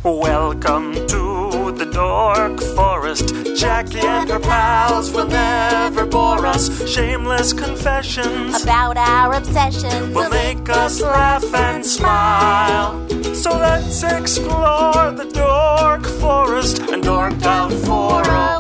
Welcome to the Dork Forest. Jackie and her pals will never bore us. Shameless confessions about our obsession will make us laugh and smile. So let's explore the Dork Forest and dork out for a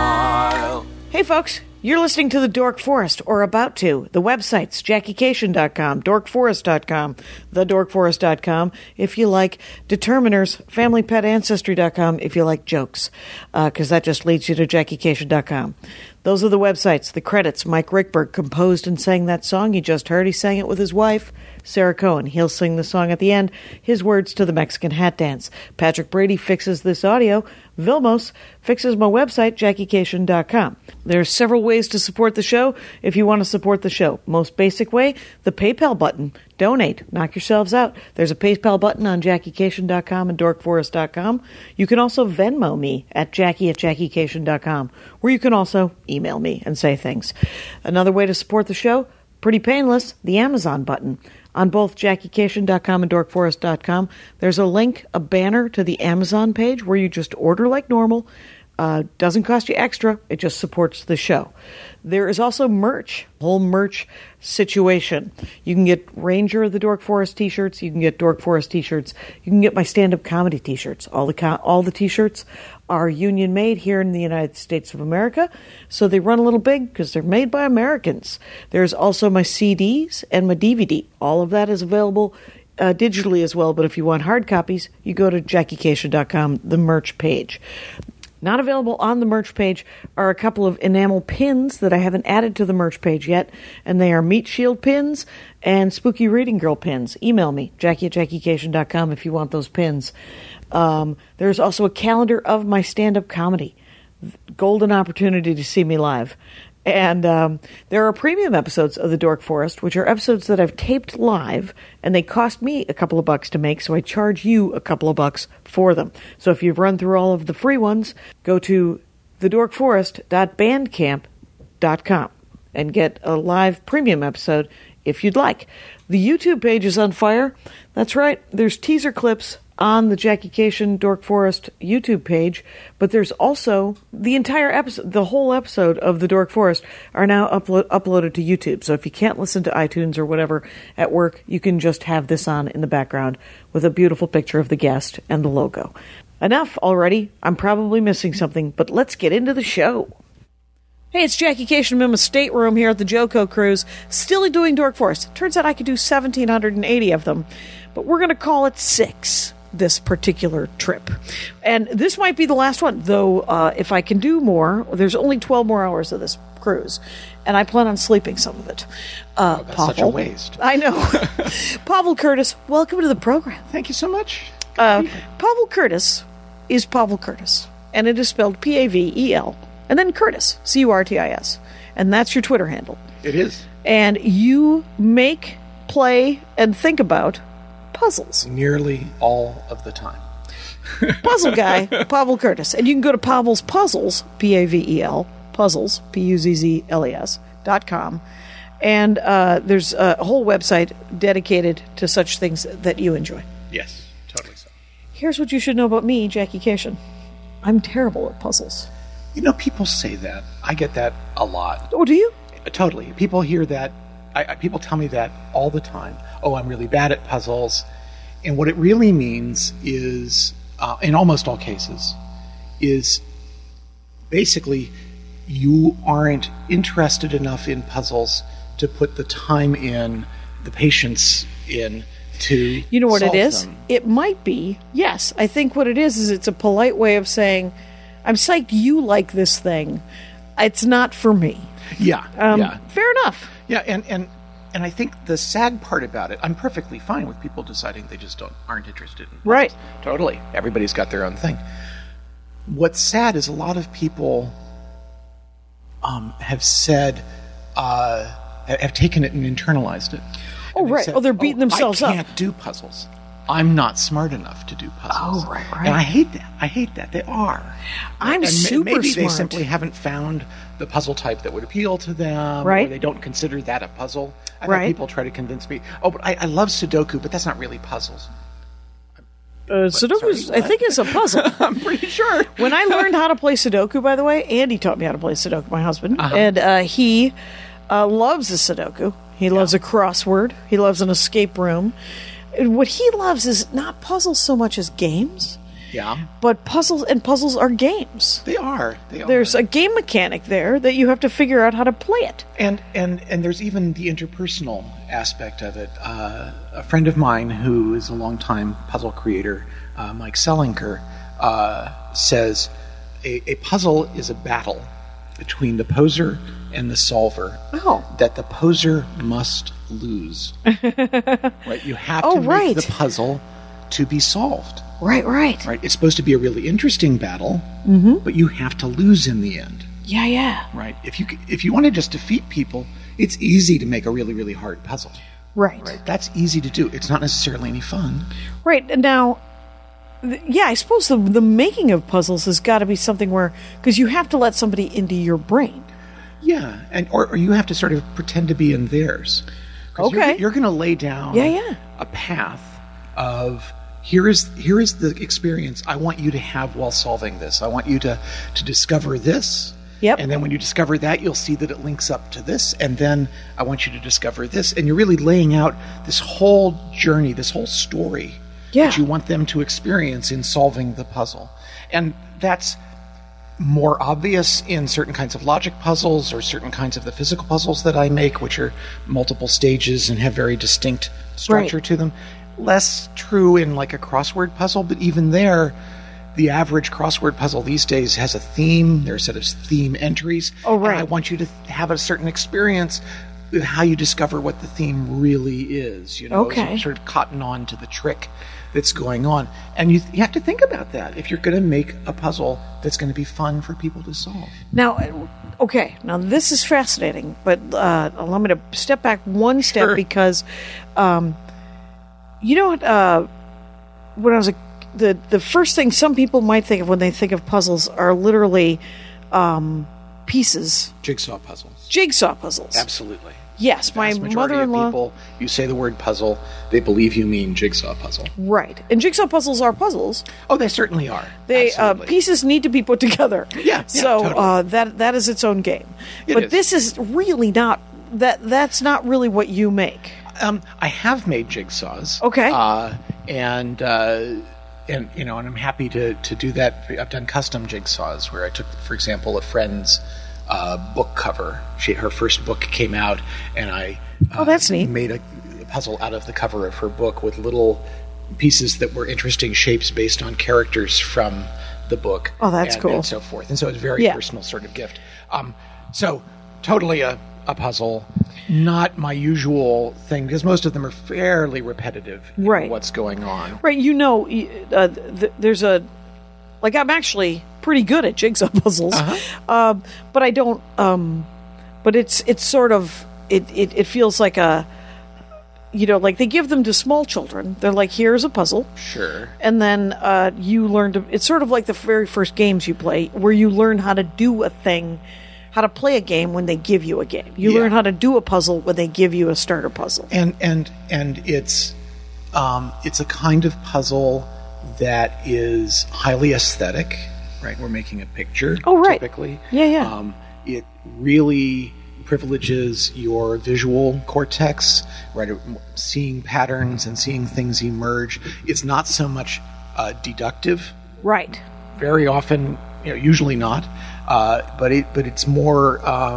while. Hey folks, you're listening to the Dork Forest, or about to. The websites, JackieCation.com, DorkForest.com, TheDorkForest.com, if you like determiners, FamilyPetAncestry.com, if you like jokes, because that just leads you to JackieCation.com. Those are the websites. The credits, Mike Rickberg composed and sang that song you just heard. He sang it with his wife, Sarah Cohen. He'll sing the song at the end. His words to the Mexican hat dance. Patrick Brady fixes this audio. Vilmos fixes my website, JackieCation.com. There are several ways to support the show if you want to support the show. Most basic way, the PayPal button. Donate. Knock yourselves out. There's a PayPal button on JackieCation.com and DorkForest.com. You can also Venmo me at Jackie@JackieCation.com, where you can also email me and say things. Another way to support the show, pretty painless, the Amazon button. On both JackieCation.com and DorkForest.com, there's a link, a banner to the Amazon page where you just order like normal. Doesn't cost you extra. It just supports the show. There is also merch, whole merch situation. You can get Ranger of the Dork Forest t-shirts. You can get Dork Forest t-shirts. You can get my stand-up comedy t-shirts. All the t-shirts are union made here in the United States of America, so they run a little big because they're made by Americans. There's also my CDs and my DVD. All of that is available digitally as well, but if you want hard copies, you go to JackieCation.com, the merch page. Not available on the merch page are a couple of enamel pins that I haven't added to the merch page yet, and they are Meat Shield pins and Spooky Reading Girl pins. Email me, Jackie@JackieCation.com, if you want those pins. There's also a calendar of my stand-up comedy. Golden opportunity to see me live. And there are premium episodes of The Dork Forest, which are episodes that I've taped live, and they cost me a couple of bucks to make, so I charge you a couple of bucks for them. So if you've run through all of the free ones, go to thedorkforest.bandcamp.com and get a live premium episode if you'd like. The YouTube page is on fire. That's right, there's teaser clips on the Jackie Cation Dork Forest YouTube page, but there's also the entire episode, the whole episode of the Dork Forest are now uploaded to YouTube. So if you can't listen to iTunes or whatever at work, you can just have this on in the background with a beautiful picture of the guest and the logo. Enough already. I'm probably missing something, but let's get into the show. Hey, it's Jackie Cation in my stateroom here at the Joco Cruise, still doing Dork Forest. Turns out I could do 1,780 of them, but we're going to call it 6. This particular trip. And this might be the last one, though if I can do more, there's only 12 more hours of this cruise, and I plan on sleeping some of it. That's Pavel, such a waste. I know. Pavel Curtis, welcome to the program. Thank you so much. Pavel Curtis is Pavel Curtis, and it is spelled Pavel, and then Curtis, Curtis, and that's your Twitter handle. It is. And you make, play, and think about puzzles. Nearly all of the time. Puzzle guy, Pavel Curtis. And you can go to Pavel's Puzzles, Pavel, Puzzles, Puzzles.com. And there's a whole website dedicated to such things that you enjoy. Yes, totally so. Here's what you should know about me, Jackie Cation. I'm terrible at puzzles. You know, people say that. I get that a lot. Oh, do you? Totally. People hear that. People tell me that all the time. Oh, I'm really bad at puzzles. And what it really means is, in almost all cases, is basically you aren't interested enough in puzzles to put the time in, the patience in, to You know what solve it is? them. It might be, yes. I think what it is it's a polite way of saying, I'm psyched you like this thing. It's not for me. Yeah. Fair enough. Yeah, and I think the sad part about it, I'm perfectly fine with people deciding they just aren't interested in puzzles. Right. Totally. Everybody's got their own thing. What's sad is a lot of people have said, have taken it and internalized it. Oh, And right. said, They're beating themselves up. I can't do puzzles. I'm not smart enough to do puzzles. Oh, right. And I hate that. They are. I'm And super maybe smart. they simply haven't found the puzzle type that would appeal to them. Right. Or they don't consider that a puzzle. I've Right. had people try to convince me, but I love Sudoku, but that's not really puzzles. Sudoku, I think, is a puzzle. I'm pretty sure. When I learned how to play Sudoku, by the way, Andy taught me how to play Sudoku, my husband, and he loves a Sudoku. He loves a crossword. He loves an escape room. And what he loves is not puzzles so much as games. Yeah. But puzzles are games. They are. There's a game mechanic there that you have to figure out how to play it. And there's even the interpersonal aspect of it. A friend of mine who is a longtime puzzle creator, Mike Selinker, says a puzzle is a battle between the poser and the solver. Oh. That the poser must lose. Right? You have to make the puzzle to be solved. Right. It's supposed to be a really interesting battle, but you have to lose in the end. Yeah. Right. If you want to just defeat people, it's easy to make a really, really hard puzzle. Right. That's easy to do. It's not necessarily any fun. Right. And now, I suppose the making of puzzles has got to be something where, because you have to let somebody into your brain. Yeah, or you have to sort of pretend to be in theirs. Okay. You're going to lay down a path of... Here is the experience I want you to have while solving this. I want you to discover this. Yep. And then when you discover that, you'll see that it links up to this. And then I want you to discover this. And you're really laying out this whole journey, this whole story that you want them to experience in solving the puzzle. And that's more obvious in certain kinds of logic puzzles or certain kinds of the physical puzzles that I make, which are multiple stages and have very distinct structure to them. Less true in like a crossword puzzle, but even there, the average crossword puzzle these days has a theme. There are a set of theme entries. Oh, right. And I want you to have a certain experience with how you discover what the theme really is. Okay. Sort of cotton on to the trick that's going on. And you have to think about that if you're going to make a puzzle that's going to be fun for people to solve. Now, this is fascinating, but allow me to step back one step because... you know what? When I was the first thing some people might think of when they think of puzzles are literally pieces. Jigsaw puzzles. Jigsaw puzzles. Absolutely. Yes, my mother-in-law. People, you say the word puzzle, they believe you mean jigsaw puzzle. Right, and jigsaw puzzles are puzzles. Oh, they certainly are. They pieces need to be put together. Yeah. So totally. that is its own game. But this is really not that. That's not really what you make. I have made jigsaws. Okay. And I'm happy to do that. I've done custom jigsaws where I took, for example, a friend's book cover. Her first book came out, and I that's neat. Made a puzzle out of the cover of her book with little pieces that were interesting shapes based on characters from the book. Oh, that's cool. And so forth. And so it's a very personal sort of gift. So totally a puzzle. Not my usual thing, because most of them are fairly repetitive in what's going on. Right, there's I'm actually pretty good at jigsaw puzzles, but I don't, but it's sort of, it feels like like they give them to small children. They're like, here's a puzzle. Sure. And then you learn to, it's sort of like the very first games you play, where you learn how to do a thing, how to play a game when they give you a game. You learn how to do a puzzle when they give you a starter puzzle. And it's a kind of puzzle that is highly aesthetic, right? We're making a picture, typically. Yeah. It really privileges your visual cortex, right? Seeing patterns and seeing things emerge. It's not so much deductive. Right. Very often, usually not. But it's more.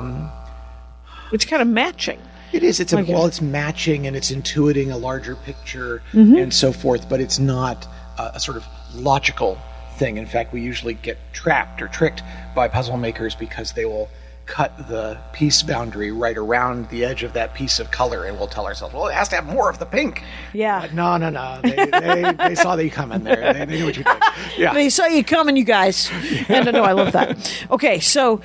It's kind of matching. It is. It's matching and it's intuiting a larger picture and so forth. But it's not a sort of logical thing. In fact, we usually get trapped or tricked by puzzle makers because they will cut the piece boundary right around the edge of that piece of color, and we'll tell ourselves, well, it has to have more of the pink. Yeah. But no. They saw you coming there. They knew what you did. Yeah. They saw you coming, you guys. And no, I love that. Okay, so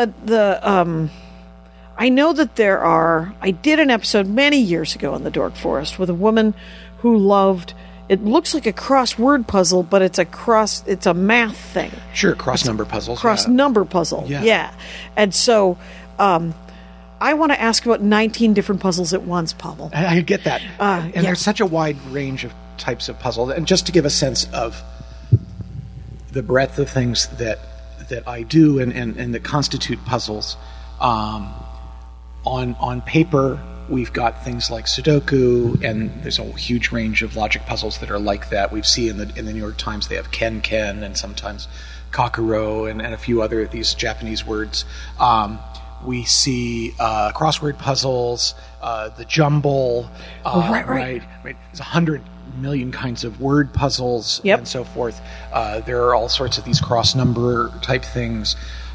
I know that I did an episode many years ago in the Dork Forest with a woman who loved, it looks like a crossword puzzle, but it's a math thing. Sure, cross-number puzzles. Cross-number puzzle, yeah. And so I want to ask about 19 different puzzles at once, Pavel. I get that. And there's such a wide range of types of puzzle. And just to give a sense of the breadth of things that I do and that constitute puzzles, on paper, we've got things like Sudoku, and there's a huge range of logic puzzles that are like that. We see in the New York Times they have Ken and sometimes Kakuro and a few other these Japanese words. We see crossword puzzles, the jumble. Right. There's 100 million kinds of word puzzles and so forth. There are all sorts of these cross number type things.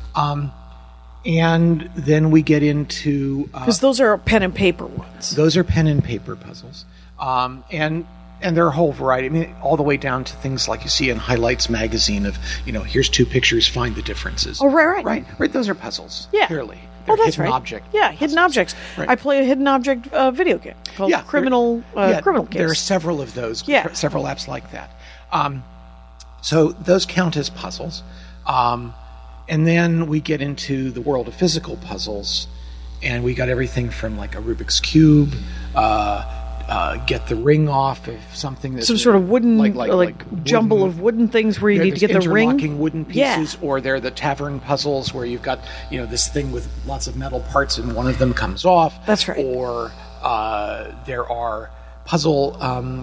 And then we get into... Because those are pen and paper ones. Those are pen and paper puzzles. And there are a whole variety. I mean, all the way down to things like you see in Highlights magazine of, here's two pictures, find the differences. Oh, right. Right, those are puzzles, clearly. They're They're that's hidden right. object Yeah, puzzles. hidden objects. Right. I play a hidden object video game called Criminal Case. There are several of those, several apps like that. So those count as puzzles. And then we get into the world of physical puzzles, and we got everything from like a Rubik's Cube, get the ring off of something that's some sort of wooden, like jumble wooden, of wooden things where you need to get the ring. Interlocking wooden pieces, or they're the tavern puzzles where you've got this thing with lots of metal parts and one of them comes off. That's right. Or there are puzzle.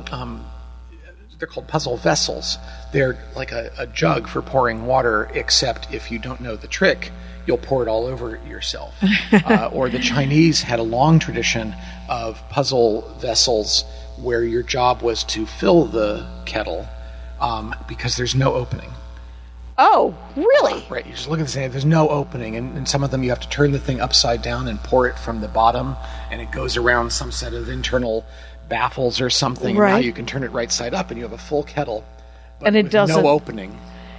They're called puzzle vessels. They're like a jug for pouring water, except if you don't know the trick, you'll pour it all over yourself. Or the Chinese had a long tradition of puzzle vessels where your job was to fill the kettle because there's no opening. Oh, really? Right. You just look at the thing, there's no opening, and some of them you have to turn the thing upside down and pour it from the bottom, and it goes around some set of internal baffles or something. Right. And now you can turn it right side up, and you have a full kettle, but and it with doesn't. no opening.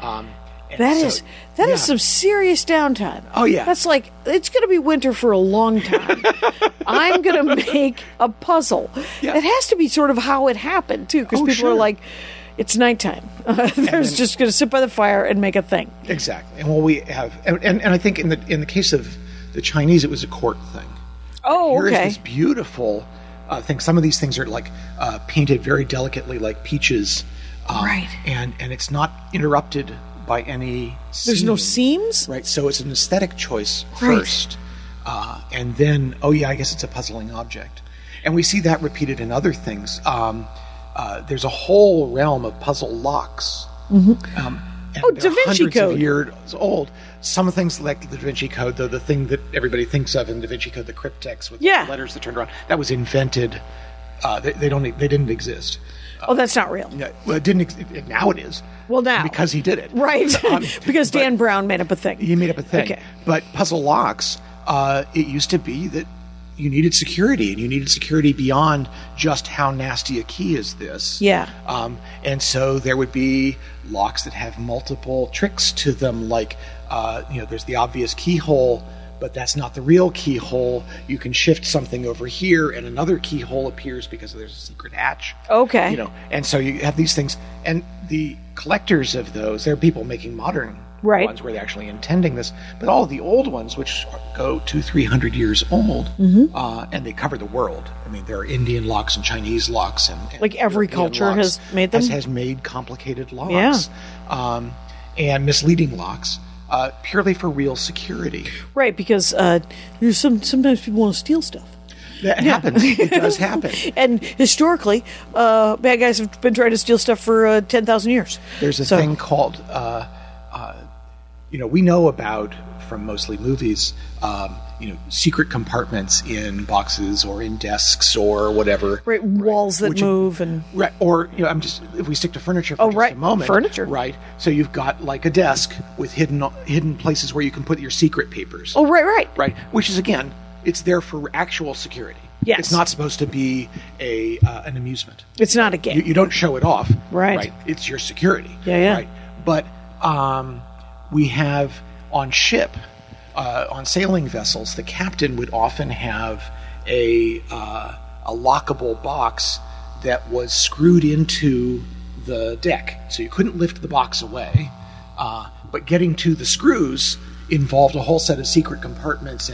That is some serious downtime. Oh, yeah. That's like, it's going to be winter for a long time. I'm going to make a puzzle. Yeah. It has to be sort of how it happened, too, because people are like, it's nighttime. There's just going to sit by the fire and make a thing. Exactly. And what we have, and I think in the case of the Chinese, it was a court thing. Oh, okay. Here's this beautiful thing. Some of these things are like painted very delicately, like peaches. Right. And it's not interrupted by any There's no seams? Right. So it's an aesthetic choice first. And then, I guess it's a puzzling object. And we see that repeated in other things. There's a whole realm of puzzle locks. Mm-hmm. Da Vinci Code. Of years old. Some things like the Da Vinci Code, though, the thing that everybody thinks of in Da Vinci Code, the cryptex with the letters that turned around, that was invented. They didn't exist. Oh, that's not real. Well, it didn't. Now it is. Well, now because he did it, right? Because Dan Brown made up a thing. He made up a thing. Okay. But puzzle locks, it used to be that you needed security, and you needed security beyond just how nasty a key is this. Yeah. And so there would be locks that have multiple tricks to them, like there's the obvious keyhole, but that's not the real keyhole. You can shift something over here, and another keyhole appears because there's a secret hatch. Okay. And so you have these things, and the collectors of those, there are people making modern ones where they're actually intending this, but all the old ones, which go 200-300 years old, and they cover the world. I mean, there are Indian locks and Chinese locks, and like every European culture locks has made them. Has made complicated locks, and misleading locks. Purely for real security. Right, because there's sometimes people want to steal stuff. That happens. It does happen. And historically, bad guys have been trying to steal stuff for 10,000 years. There's a thing called, we know about, from mostly movies, secret compartments in boxes or in desks or whatever. Right, walls that move and... Right, or, if we stick to furniture for just a moment. Furniture. Right, so you've got like a desk with hidden places where you can put your secret papers. Oh, right. Right, which is, again, it's there for actual security. Yes. It's not supposed to be an amusement. It's not a game. You don't show it off. Right. It's your security. Yeah. Right. But we have on ship, on sailing vessels, the captain would often have a lockable box that was screwed into the deck, so you couldn't lift the box away. But getting to the screws involved a whole set of secret compartments and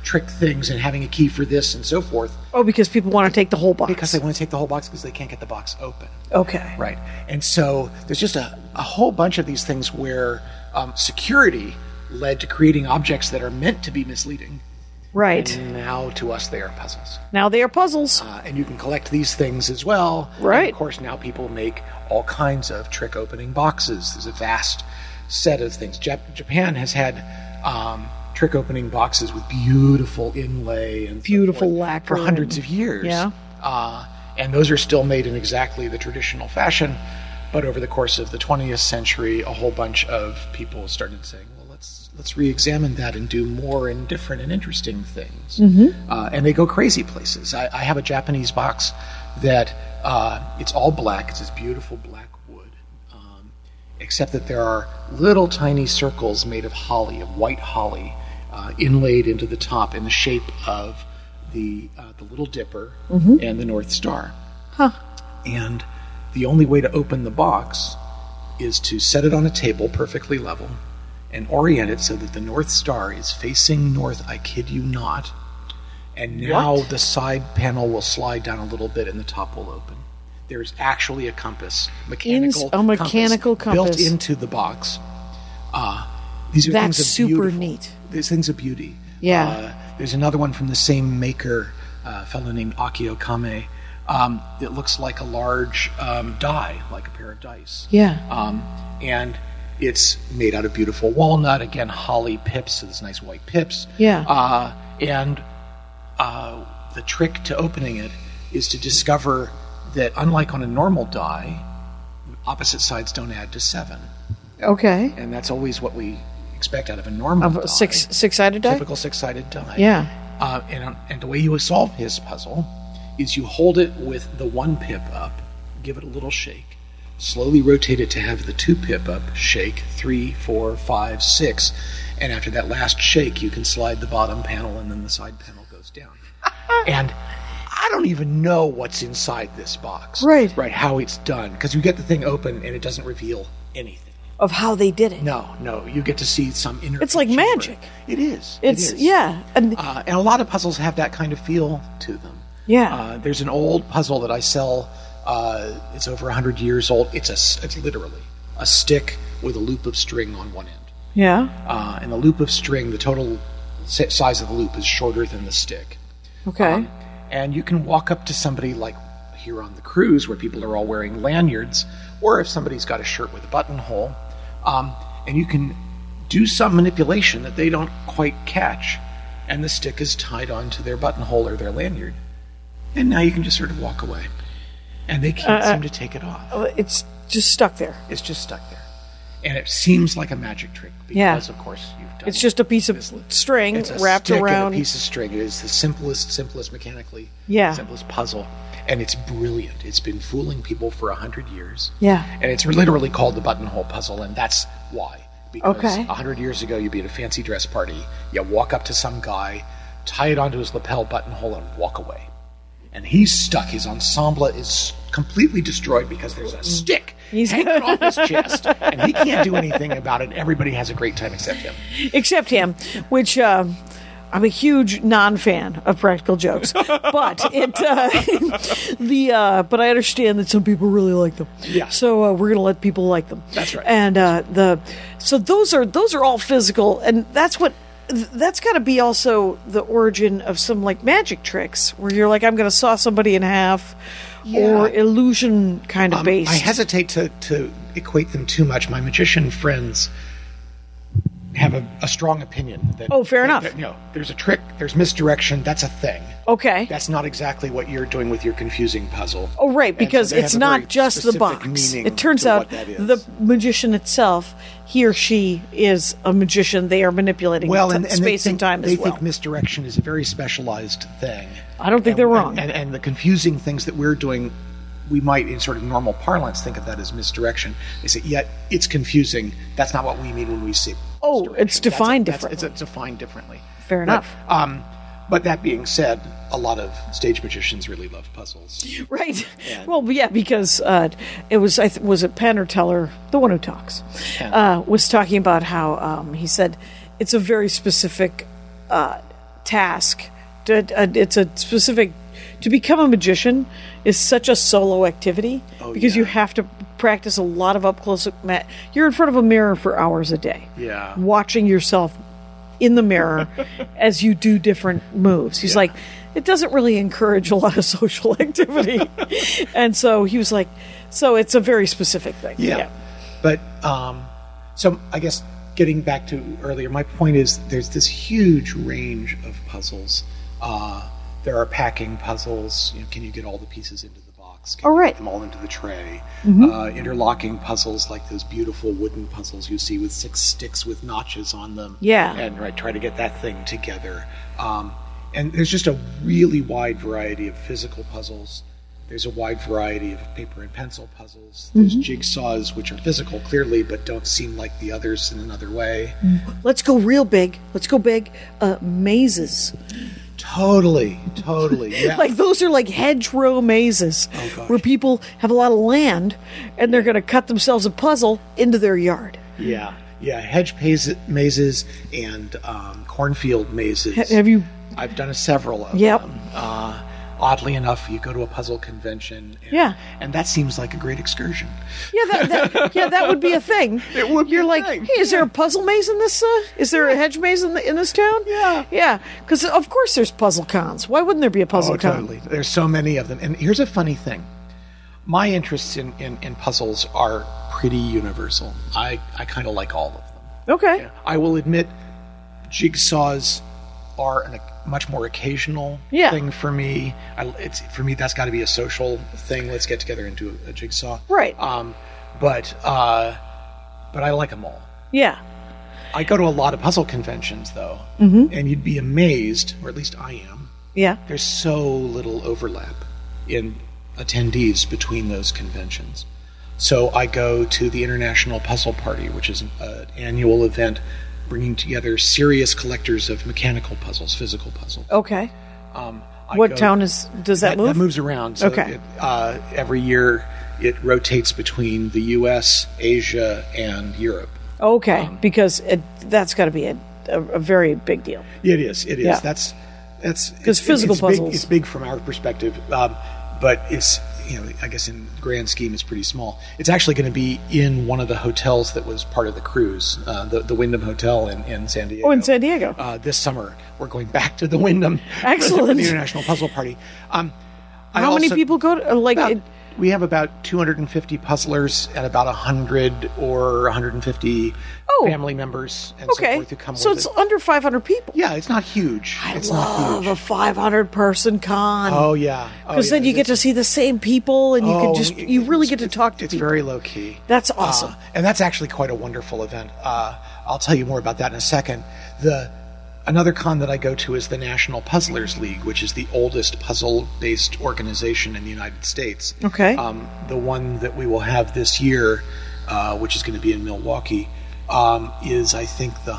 trick things and having a key for this and so forth. Oh, because people want to take the whole box. Because they want to take the whole box because they can't get the box open. Okay. Right. And so there's just a whole bunch of these things where security led to creating objects that are meant to be misleading. Right. And now to us they are puzzles. Now they are puzzles. And you can collect these things as well. Right. And of course, now people make all kinds of trick opening boxes. There's a vast set of things. Japan has had trick opening boxes with beautiful inlay and beautiful so lacquer for hundreds of years. Yeah. And those are still made in exactly the traditional fashion. But over the course of the 20th century, a whole bunch of people started saying, well, let's re-examine that and do more and different and interesting things. Mm-hmm. And they go crazy places. I have a Japanese box that it's all black. It's this beautiful black wood, except that there are little tiny circles made of holly, of white holly, inlaid into the top in the shape of the Little Dipper and the North Star. Huh. And the only way to open the box is to set it on a table perfectly level and orient it so that the North Star is facing north, I kid you not. And now the side panel will slide down a little bit and the top will open. There's actually a compass, mechanical compass built into the box. These are That's things of super beautiful. neat. These things of beauty. Yeah. There's another one from the same maker, a fellow named Akio Kame. It looks like a large die, like a pair of dice. Yeah. And it's made out of beautiful walnut, again, holly pips, so there's nice white pips. Yeah. And the trick to opening it is to discover that, unlike on a normal die, opposite sides don't add to 7. Okay. And that's always what we expect out of a normal die. Six-sided die? Typical 6-sided die. Yeah. And the way you solve his puzzle is you hold it with the 1 pip up, give it a little shake, slowly rotate it to have the 2 pip up, shake, 3, 4, 5, 6, and after that last shake, you can slide the bottom panel and then the side panel goes down. And I don't even know what's inside this box. Right, how it's done, because you get the thing open and it doesn't reveal anything. Of how they did it. No, you get to see some inner. It's like chamber. magic. It is. Yeah. And a lot of puzzles have that kind of feel to them. Yeah. There's an old puzzle that I sell. It's over 100 years old. It's literally a stick with a loop of string on one end. Yeah. And the loop of string, the total size of the loop is shorter than the stick. Okay. And you can walk up to somebody like here on the cruise where people are all wearing lanyards, or if somebody's got a shirt with a buttonhole, and you can do some manipulation that they don't quite catch, and the stick is tied onto their buttonhole or their lanyard. And now you can just sort of walk away. And they can't seem to take it off. It's just stuck there. It's just stuck there. And it seems like a magic trick because, of course, you've done it's just a piece of string it's a wrapped stick around. And a piece of string. It is the simplest mechanically, simplest puzzle. And it's brilliant. It's been fooling people for 100 years. Yeah. And it's literally called the buttonhole puzzle, and that's why. Because Okay. 100 years ago, you'd be at a fancy dress party, you walk up to some guy, tie it onto his lapel buttonhole, and walk away. And he's stuck. His ensemble is completely destroyed because there's a stick hanging off his chest, and he can't do anything about it. Everybody has a great time except him. Except him, which I'm a huge non-fan of practical jokes, but but I understand that some people really like them. Yeah. So we're going to let people like them. That's right. And so those are all physical, and that's got to be also the origin of some like magic tricks where you're like, I'm going to saw somebody in half, or illusion kind of based. I hesitate to equate them too much. My magician friends have a strong opinion that fair enough. There's a trick, there's misdirection, that's a thing. Okay. That's not exactly what you're doing with your confusing puzzle. Oh, right, because so they it's have a very not just the specific box. meaning It turns to out what that is. the magician itself, he or she is a magician. They are manipulating space and time as well. They think misdirection is a very specialized thing. I don't think they're wrong. And the confusing things that we're doing, we might, in sort of normal parlance, think of that as misdirection. They say, it's confusing. That's not what we mean when we say misdirection. It's defined differently. It's defined differently. Fair enough. But that being said, a lot of stage magicians really love puzzles. Right. Well, yeah, because it was, was it Penn or Teller, the one who talks, was talking about how he said it's a very specific task. It's a specific. To become a magician is such a solo activity because you have to practice a lot of up close. You're in front of a mirror for hours a day. Yeah. Watching yourself in the mirror as you do different moves. He's like, it doesn't really encourage a lot of social activity. And so he was like, so it's a very specific thing. Yeah. But, so I guess getting back to earlier, my point is there's this huge range of puzzles. There are packing puzzles. Can you get all the pieces into the box? Can you get them all into the tray? Interlocking puzzles like those beautiful wooden puzzles you see with 6 sticks with notches on them. Yeah. And try to get that thing together. And there's just a really wide variety of physical puzzles. There's a wide variety of paper and pencil puzzles. There's jigsaws, which are physical, clearly, but don't seem like the others in another way. Let's go real big. Let's go big. Mazes. Totally, yeah. Like those are like hedgerow mazes where people have a lot of land and they're going to cut themselves a puzzle into their yard. Yeah, hedge mazes and cornfield mazes. Have you? I've done several of them. Oddly enough, you go to a puzzle convention, and that seems like a great excursion. Yeah, that would be a thing. It would. You're like, hey, is there a puzzle maze in this? Is there a hedge maze in this town? Yeah. Because of course there's puzzle cons. Why wouldn't there be a puzzle con? Totally. There's so many of them. And here's a funny thing: my interests in puzzles are pretty universal. I kind of like all of them. Okay. Yeah. I will admit, jigsaws are a much more occasional thing for me. For me, that's got to be a social thing. Let's get together and do a jigsaw. Right. But I like them all. Yeah. I go to a lot of puzzle conventions, though, and you'd be amazed, or at least I am. Yeah. There's so little overlap in attendees between those conventions. So I go to the International Puzzle Party, which is an annual event bringing together serious collectors of mechanical puzzles, physical puzzles. Okay. What town does that move? That moves around. So okay. Every year it rotates between the U.S., Asia, and Europe. Okay, because that's got to be a very big deal. It is. Yeah. That's because physical puzzles. It's big from our perspective, but it's, I guess in the grand scheme, it's pretty small. It's actually going to be in one of the hotels that was part of the cruise, the Wyndham Hotel in San Diego. Oh, in San Diego. This summer, we're going back to the Wyndham. Excellent. For the International Puzzle Party. How many people go to, we have about 250 puzzlers and about 100 or 150 family members and so forth who come so with it's it. under 500 people. Yeah, it's not huge. I love a 500-person con. Oh, yeah. Because then you get to see the same people and you can you really get to talk to people. It's people. very low-key. That's awesome. And that's actually quite a wonderful event. I'll tell you more about that in a second. Another con that I go to is the National Puzzlers League, which is the oldest puzzle-based organization in the United States. Okay. The one that we will have this year, which is going to be in Milwaukee, is, I think, the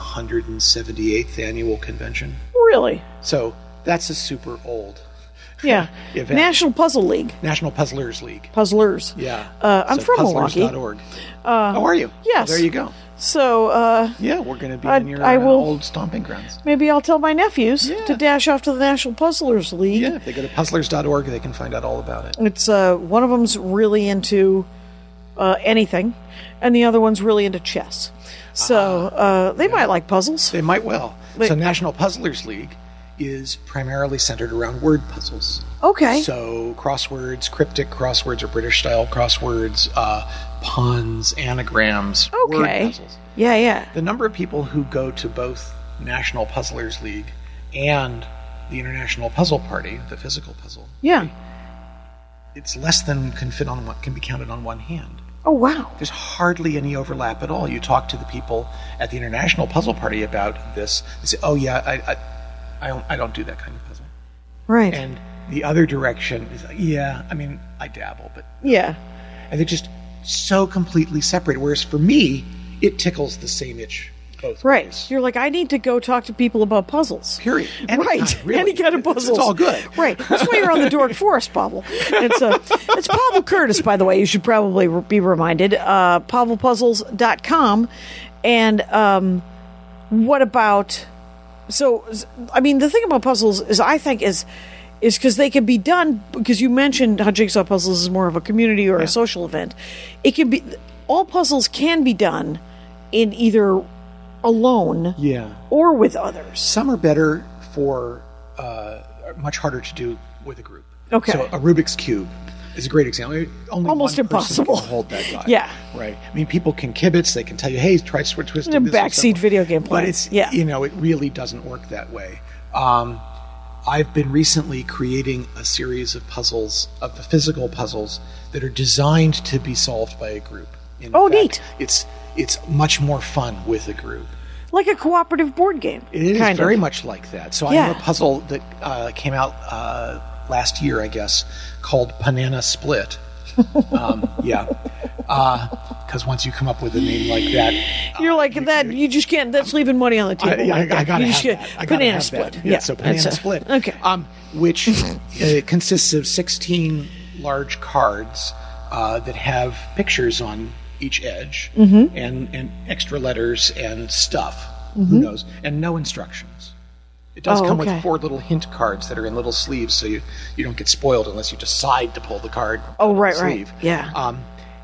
178th annual convention. Really? So that's a super old event. National Puzzle League. National Puzzlers League. Puzzlers. Yeah. I'm from Milwaukee. Puzzlers.org. How are you? Yes. Well, there you go. So, yeah, we're going to be in your old stomping grounds. Maybe I'll tell my nephews to dash off to the National Puzzlers League. Yeah, if they go to puzzlers.org, they can find out all about it. It's one of them's really into anything, and the other one's really into chess. So they might like puzzles. They might well. So National Puzzlers League is primarily centered around word puzzles. Okay. So crosswords, cryptic crosswords or British-style crosswords, puns, anagrams, word puzzles. Yeah. The number of people who go to both National Puzzlers League and the International Puzzle Party, the physical puzzle. Yeah. It's less than can be counted on one hand. Oh, wow. There's hardly any overlap at all. You talk to the people at the International Puzzle Party about this. They say, oh, yeah, I don't do that kind of puzzle. Right. And the other direction is, I dabble, but... Yeah. And they're just so completely separate. Whereas for me, it tickles the same itch both ways. You're like, I need to go talk to people about puzzles. Period. Really. Any kind of puzzles. It's all good. Right. That's why you're on the Dork Forest, Pavel. It's Pavel Curtis, by the way. You should probably be reminded. PavelPuzzles.com. And what about So, I mean, the thing about puzzles is, I think, is because they can be done, because you mentioned how Jigsaw Puzzles is more of a community or a social event. It can be, all puzzles can be done in either alone or with others. Some are better for, much harder to do with a group. Okay. So a Rubik's Cube is a great example. Only almost one person impossible can hold that die. Yeah. Right. I mean, people can kibitz. They can tell you, hey, try twisting this. Backseat video game play. But it's, it really doesn't work that way. I've been recently creating a series of puzzles, of the physical puzzles, that are designed to be solved by a group. In fact, neat. It's much more fun with a group. Like a cooperative board game. It is very much like that. So I have a puzzle that came out last year, I guess, called Banana Split. Because once you come up with a name like that, you're like that. You just can't. That's leaving money on the table. I got to have that. Banana Split. Yeah, so Banana Split. Okay. Which consists of 16 large cards that have pictures on each edge and extra letters and stuff. Who knows? And no instructions. It does come with 4 little hint cards that are in little sleeves, so you don't get spoiled unless you decide to pull the card. Sleeve. Yeah.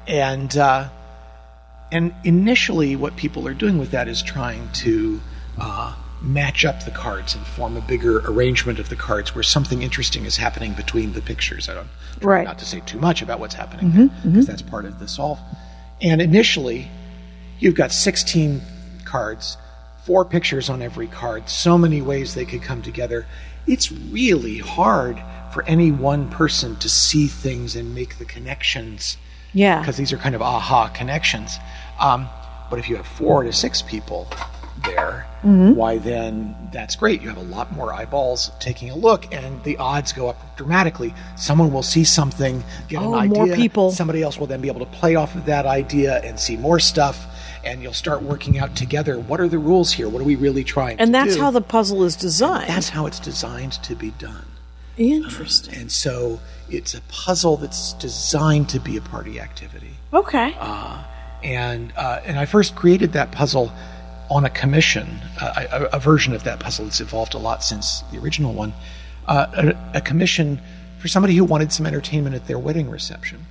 And initially, what people are doing with that is trying to match up the cards and form a bigger arrangement of the cards where something interesting is happening between the pictures. I don't try not to say too much about what's happening there, because that's part of the solve. And initially, you've got 16 cards, 4 pictures on every card, so many ways they could come together. It's really hard for any one person to see things and make the connections. Yeah. Because these are kind of aha connections. But if you have 4 to 6 people there, why then that's great. You have a lot more eyeballs taking a look, and the odds go up dramatically. Someone will see something, get an idea. More people. Somebody else will then be able to play off of that idea and see more stuff. And you'll start working out together, what are the rules here? What are we really trying to do? And that's how the puzzle is designed. And that's how it's designed to be done. Interesting. And so it's a puzzle that's designed to be a party activity. Okay. And I first created that puzzle on a commission, a version of that puzzle that's evolved a lot since the original one, a commission for somebody who wanted some entertainment at their wedding reception.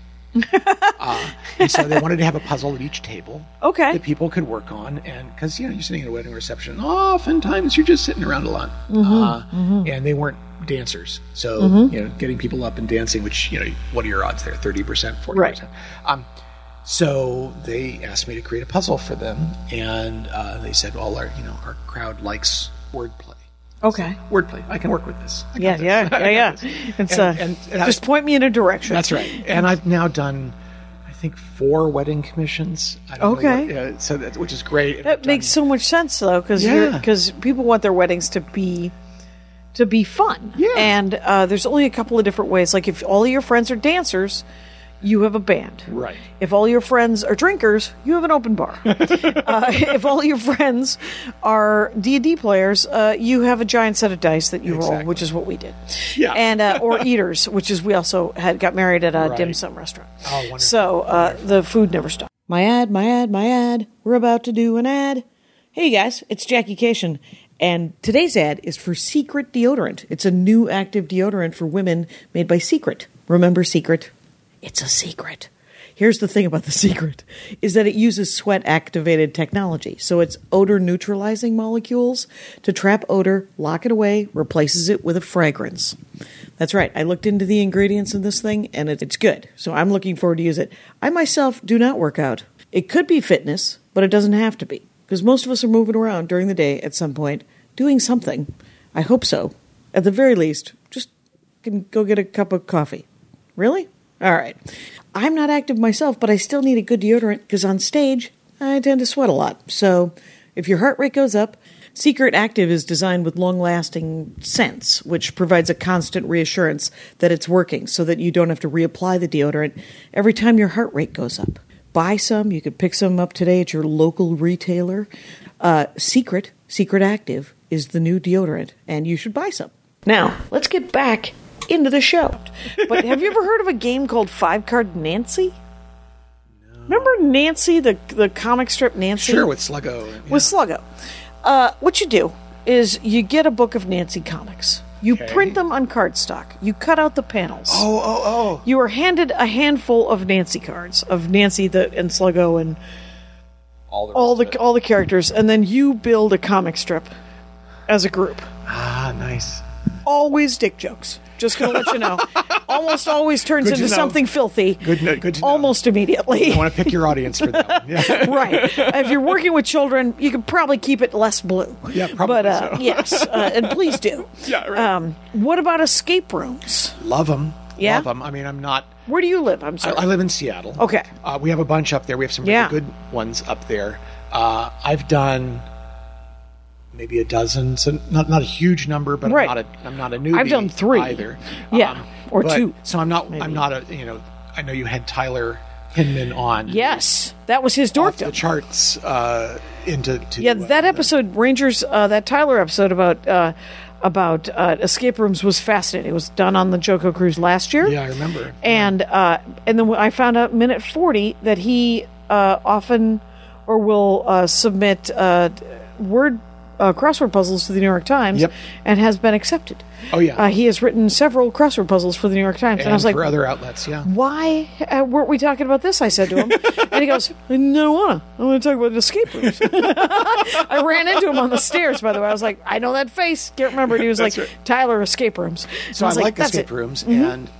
And so they wanted to have a puzzle at each table that people could work on, and because you're sitting at a wedding reception, oftentimes you're just sitting around a lot, and they weren't dancers, so getting people up and dancing, which what are your odds there? 30%, 40%. Right. So they asked me to create a puzzle for them, and they said, well, our crowd likes wordplay. Okay. So, wordplay. I can work with this. Yeah. It's just point me in a direction. That's right. And I've now done, I think, 4 wedding commissions. I don't know what, which is great. That makes so much sense, though, because people want their weddings to be fun. Yeah. And there's only a couple of different ways. Like if all of your friends are dancers, you have a band. Right. If all your friends are drinkers, you have an open bar. If all your friends are D&D players, you have a giant set of dice that you roll, which is what we did. Yeah. And or eaters, which is we also got married at a dim sum restaurant. Oh, wonderful. So the food never stopped. My ad. We're about to do an ad. Hey guys, it's Jackie Cation. And today's ad is for Secret Deodorant. It's a new active deodorant for women made by Secret. Remember Secret? It's a secret. Here's the thing about the secret, is that it uses sweat-activated technology. So it's odor-neutralizing molecules to trap odor, lock it away, replaces it with a fragrance. That's right. I looked into the ingredients in this thing, and it's good. So I'm looking forward to use it. I myself do not work out. It could be fitness, but it doesn't have to be. Because most of us are moving around during the day at some point, doing something. I hope so. At the very least, just can go get a cup of coffee. Really? All right. I'm not active myself, but I still need a good deodorant because on stage, I tend to sweat a lot. So if your heart rate goes up, Secret Active is designed with long-lasting scents, which provides a constant reassurance that it's working so that you don't have to reapply the deodorant every time your heart rate goes up. Buy some. You could pick some up today at your local retailer. Secret Active is the new deodorant, and you should buy some. Now, let's get back into the show. But have you ever heard of a game called 5-Card Nancy? No. Remember Nancy, the comic strip Nancy? Sure, with Sluggo. With Sluggo. What you do is you get a book of Nancy comics. You Okay. print them on cardstock. You cut out the panels. Oh. You are handed a handful of Nancy cards of Nancy and Sluggo and all the characters, and then you build a comic strip as a group. Ah, nice. Always dick jokes. Just going to let you know. Almost always turns Good to into know. something filthy. Good to know. Almost immediately. I want to pick your audience for that one. Yeah. Right. If you're working with children, you can probably keep it less blue. Yeah, probably But so. yes, and please do. Yeah, right. What about escape rooms? Love them. Yeah? Love them. I mean, I'm not... Where do you live? I'm sorry. I live in Seattle. Okay. We have a bunch up there. We have some really good ones up there. I've done maybe a dozen, so not a huge number, but Right. I'm not a newbie. I've done 3 either. Yeah, or but- 2. So I'm not maybe. a I know you had Tyler Hinman on. Yes, that was his off the dorkdom. charts into Yeah, that episode, Rangers, that Tyler episode about escape rooms was fascinating. It was done on the Joko Cruise last year. Yeah, I remember. And then when I found out minute 40 that he often or will submit word crossword puzzles to the New York Times. Yep. And has been accepted. Oh, yeah. He has written several crossword puzzles for the New York Times. And I was like, for other outlets, yeah. why weren't we talking about this? I said to him. And he goes, I don't want to. I want to talk about escape rooms. I ran into him on the stairs, by the way. I was like, I know that face. Can't remember. And he was like, That's right. Tyler, escape rooms. So And I was like "That's escape it." rooms, and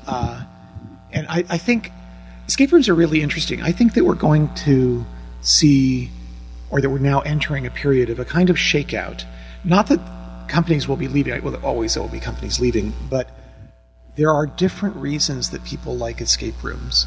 I think escape rooms are really interesting. I think that we're going to see, or that we're now entering a period of a kind of shakeout. Not that companies will be leaving. Well, always there will be companies leaving, but there are different reasons that people like escape rooms.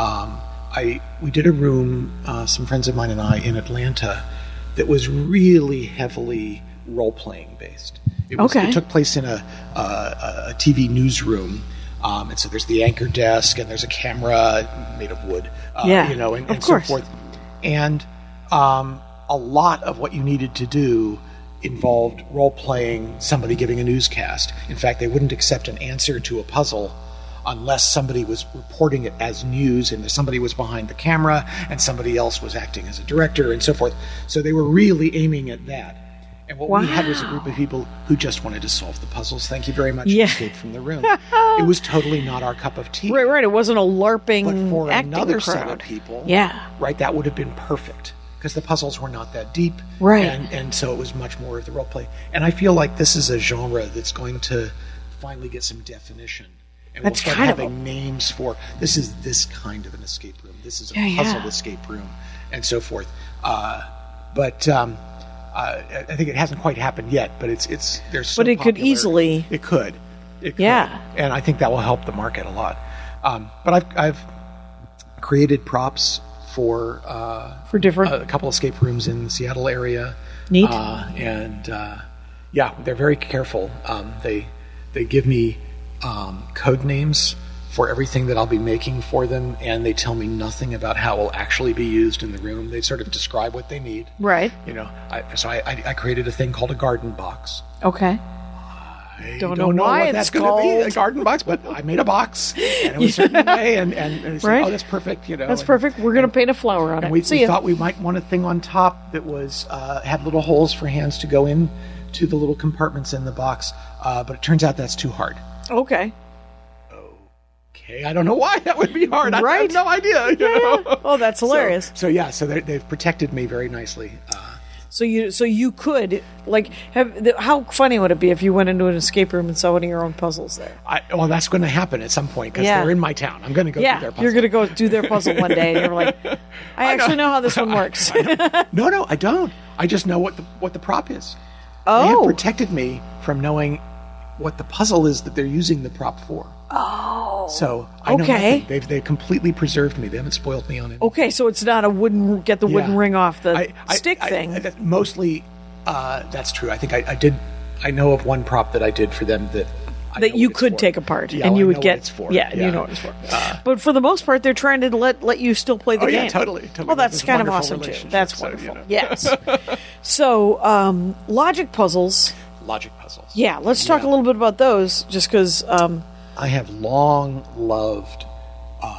We did a room, some friends of mine and I, in Atlanta, that was really heavily role-playing based. It took place in a TV newsroom, and so there's the anchor desk, and there's a camera made of wood, and of so course. forth. And a lot of what you needed to do involved role-playing somebody giving a newscast. In fact, they wouldn't accept an answer to a puzzle unless somebody was reporting it as news and somebody was behind the camera and somebody else was acting as a director and so forth. So they were really aiming at that. And what we had was a group of people who just wanted to solve the puzzles. Thank you very much. Yeah. Escape from the room. It was totally not our cup of tea. Right. It wasn't a LARPing But for acting another crowd. set of people, Yeah. right, that would have been perfect because the puzzles were not that deep, Right. And so it was much more of the role play. And I feel like this is a genre that's going to finally get some definition, and That's we'll start kind of having names for this is this kind of an escape room. This is a Yeah, puzzle yeah. escape room, and so forth. But I think it hasn't quite happened yet. But it's there's. So But it could popular. easily- It could. It could. Yeah. And I think that will help the market a lot. But I've created props for different. a couple escape rooms in the Seattle area. Neat. Yeah, they're very careful. They give me code names for everything that I'll be making for them, and they tell me nothing about how it will actually be used in the room. They sort of describe what they need. Right. I created a thing called a garden box. Okay. I Don't know why what it's that's going to be, a called. garden box, but I made a box, and it was a certain way, and it's Right. like, oh, that's perfect, That's and- perfect. We're going to paint a flower on And it. we See ya. thought we might want a thing on top that was had little holes for hands to go in to the little compartments in the box, but it turns out that's too hard. Okay. Okay, I don't know why that would be hard. I Right. have no idea. You know? Oh, that's hilarious. So they've protected me very nicely. So you could how funny would it be if you went into an escape room and saw one of your own puzzles there? Well, that's going to happen at some point because Yeah. they're in my town. I'm going to go Yeah, through their puzzle. you're going to go do their puzzle one day, and you're like, I actually know how this one works. No, I don't. I just know what the prop is. They have Oh, protected me from knowing what the puzzle is that they're using the prop for. Oh, so I know okay. nothing. They've completely preserved me. They haven't spoiled me on it. okay. So it's not a wooden wooden ring off the stick I- thing. mostly, that's true. I think I did. I know of one prop that I did for them that that you could take apart, Yeah, and you I would know get what it's for. Yeah, you know what it's for. But for the most part, they're trying to let you still play the Oh, game. yeah, totally. Well, that's It's a kind of wonderful awesome too. relationship, That's so, wonderful. you know. Yes. So, logic puzzles. Logic puzzles. Yeah, let's talk a little bit about those, just because. I have long loved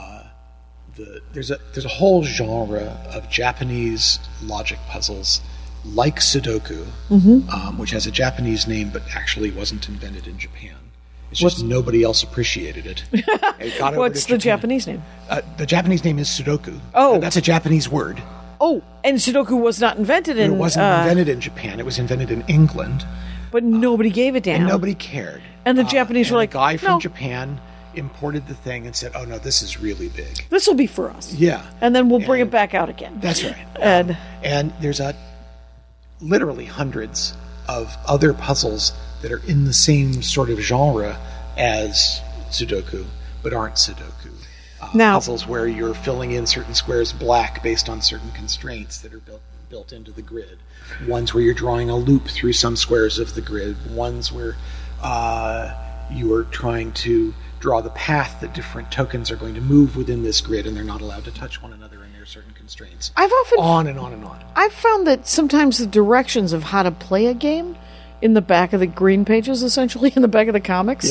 there's a whole genre of Japanese logic puzzles like Sudoku, which has a Japanese name but actually wasn't invented in Japan. It's just nobody else appreciated it. It got over What's to the Japan. Japanese name? The Japanese name is Sudoku. Oh. That's a Japanese word. Oh, and Sudoku was not invented in... It wasn't invented in Japan. It was invented in England. But nobody gave a damn. And nobody cared. And the Japanese were like, a guy from no. Japan imported the thing and said, oh, no, this is really big. This will be for us. Yeah. And then we'll bring it back out again. That's right. And there's literally hundreds of other puzzles that are in the same sort of genre as Sudoku, but aren't Sudoku. Now- Puzzles where you're filling in certain squares black based on certain constraints that are built into the grid. Ones where you're drawing a loop through some squares of the grid. Ones where you are trying to draw the path that different tokens are going to move within this grid, and they're not allowed to touch one another, and there are certain constraints. I've often... On and on and on. I've found that sometimes the directions of how to play a game in the back of the green pages, essentially, in the back of the comics,